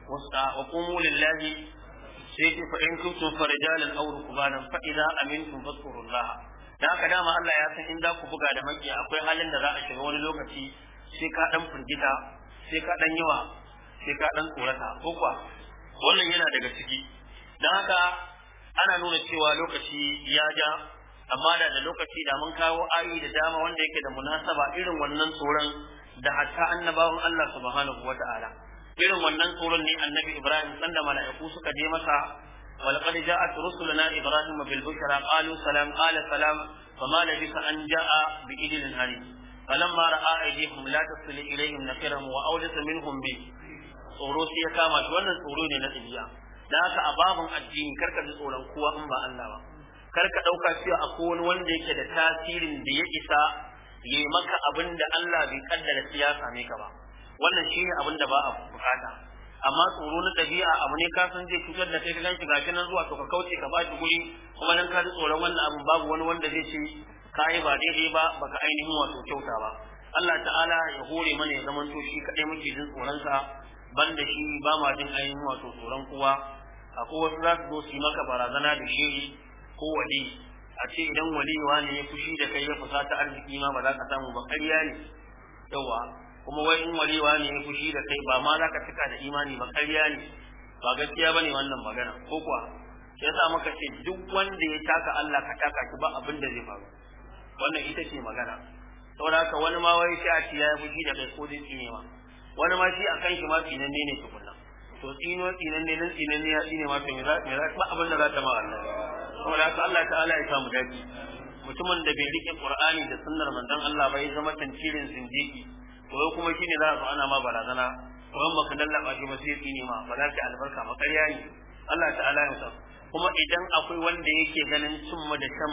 wa qumu lillahi sai fa in khiftum farijalan aw rukbana fa idza amintum fadhkurullah da haka dama Allah ya san in za ku buga da maki akwai halin da za a shiga wani lokaci sai ka dan firgita sai ka dan yawa sai ka dan tsorata ko kuwa wannan yana daga ciki dan haka ana nuna cewa lokaci ya ja amma da da lokaci da mun kawo ayi da dama wanda yake da munasaba irin wannan tsoron da hatta annabawan Allah subhanahu wata'ala irin wannan tsoron ne annabi Ibrahim sanda mala'iku suka je masa walaqad ja'at rusuluna ibrahim bil bushra qalu salam qala salam fama labisa an ja'a bi idil hani falamma ra'a aydihim la tasil ilayhim nakirahum wa awjasa minhum bi tsoro sai ya kama shi wannan tsoro ne na tsibiya da haka a babun addini karka ji tsoron kowa in ba Allah ba karka dauka cewa akwai wani wanda yake da tasirin da ya isa yayi maka abin da Allah bai kaddara sai ya same ka ba wannan shine abin da ba a bukata amma tsoro na dabi'a abu ne ka san zai cutar da kai ka ganshi gashi nan zuwa to ka kauce ka ba shi guri kuma nan ka ji tsoron wannan abin babu wani wanda zai ce kai ba daidai ba baka ainihin wato kyauta ba Allah ta'ala ya hore mana ya zamanto shi kadai muke jin tsoron sa banda shi ba ma jin ainihin wato tsoron kowa akwai wasu za su zo su yi maka barazana da shehi ko wali a ce idan wali wani ya fushi da kai ya fusata arziki ma ba za ka samu ba ƙarya ne yawa kuma wai in wali wani ya fushi da kai ba ma za ka cika da imani ba ƙarya ne ba gaskiya bane wannan magana ko kuwa yasa muka ce duk wanda ya taka Allah ka taka shi ba abin da zai faru wannan ita ce magana saboda haka wani ma wai sai a ce ya fushi da kai ko zai tsine ma wani ma shi akan shi ma tsinanne ne tukunna to tsino tsinanne nan tsinanne ya tsine ma to me za me za ba abin da za ta ma Allah saboda haka Allah ta'ala ya samu dace mutumin da bai rike Qur'ani da sunnar manzon Allah ba ya zama tantirin zindiki to kuma shine za a ana ma barazana kuma baka lallaba shi ba sai tsine ma ba za ka albarka ma ƙarya ne Allah ta'ala ya sa kuma idan akwai wanda yake ganin cin mu da shan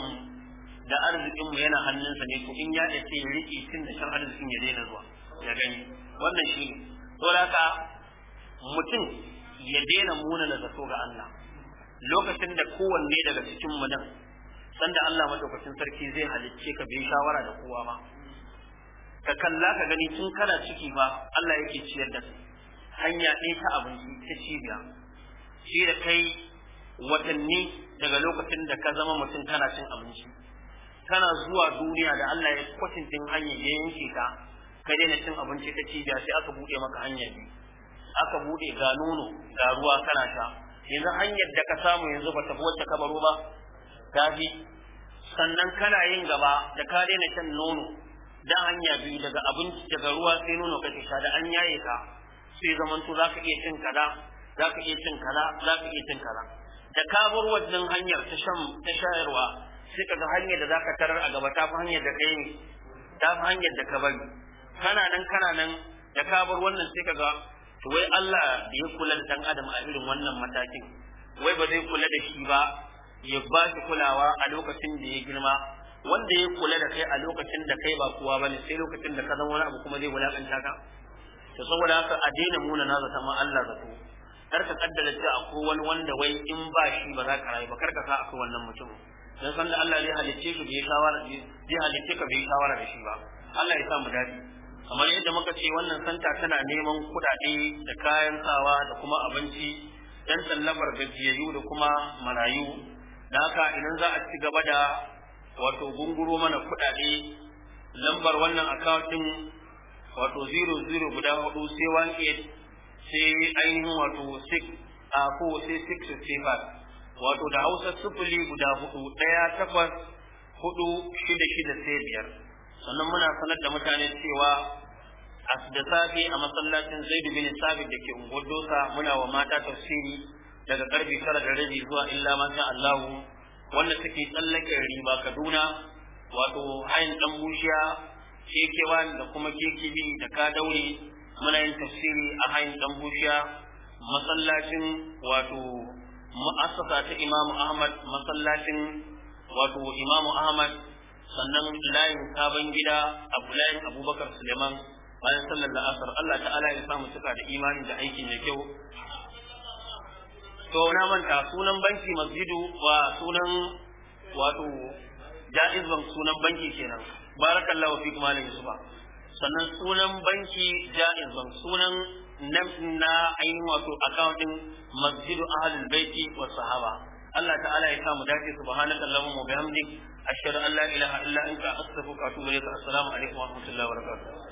da arzikin mu yana hannunsa ne to in ya dace ya rike cin da shan arzikin ya daina zuwa ya gani wannan shi ne saboda haka mutum ya daina muna da zato ga Allah lokacin da kowanne daga cikin mu nan sanda Allah madaukakin sarki zai halicce ka bai shawara da kowa ba ka kalla ka gani tun kana ciki ba Allah yake ciyar da kai hanya ɗaya ta abinci ta cibiya shi da kai watanni daga lokacin da ka zama mutum kana cin abinci kana zuwa duniya da Allah ya kwatintin hanyar ya yanke ka ka daina cin abinci ta cibiya sai aka buɗe maka hanyar biyu aka buɗe ga nono ga ruwa kana sha yanzu hanyar da ka samu yanzu ba ta fi wacce ka baro ba ta fi sannan kana yin gaba da ka daina shan nono da hanya biyu daga abinci daga ruwa sai nono kake sha da an yaye ka sai zamanto za ka iya cin kaza za ka iya cin kaza za ka iya cin kaza da ka bar wannan hanyar ta shan ta shayarwa sai ka ga hanyar da za ka tarar a gaba ta fi hanyar da kai ne ta fi hanyar da ka bari kana nan kana nan da ka bar wannan sai ka ga to wai Allah da ya kula da dan adam a irin wannan matakin wai ba zai kula da shi ba ya ba shi kulawa a lokacin da ya girma wanda ya kula da kai a lokacin da kai ba kowa bane sai lokacin da ka zama wani abu kuma zai wulakanta ka to saboda haka a daina muna na zata ma Allah zato kar ka kaddara cewa akwai wani wanda wai in ba shi ba za ka rayu ba kar ka sa akwai wannan mutum dan san da Allah zai halicce shi bai shawara zai halicce ka bai shawara da shi ba Allah ya sa mu dadi kamar yadda muka ce wannan santa tana neman kuɗaɗe da kayan sawa da kuma abinci dan tallafar gajiyayyu da kuma marayu da haka idan za a ci gaba da wato gunguro mana kuɗaɗe lambar wannan account din wato zero zero guda hudu sai one eight sai ainihin wato six a ko sai six sai five wato da Hausa sufuli guda hudu ɗaya takwas hudu shida shida sai biyar sannan muna sanar da mutane cewa a da safe a masallacin Zaid bin Sabit da ke unguwar Dosa muna wa mata tafsiri daga karfe tara da rabi zuwa illa ma sha Allah wanda take tsallake riba Kaduna wato hayin dan bushiya kekewa da kuma kekibi da ka daure muna yin tafsiri a hayin dan bushiya masallacin wato mu'assasa ta Imam Ahmad masallacin wato Imam Ahmad sannan layin sabon gida Abu Layin Abubakar Suleiman bayan sallar la'asar Allah ta'ala ya samu cika da imani da aiki mai kyau to na manta sunan banki masjidu wa sunan wato Jaiz Bank sunan banki kenan barakallahu fikum alayhi suba sannan sunan banki Jaiz Bank sunan na ainihin wato account din masjidu ahlul baiti was sahaba Allah ta'ala ya samu dace subhanaka allahumma wa bihamdik ashhadu an la ilaha illa anta astaghfiruka wa atubu ilaik assalamu alaikum wa rahmatullahi wa barakatuh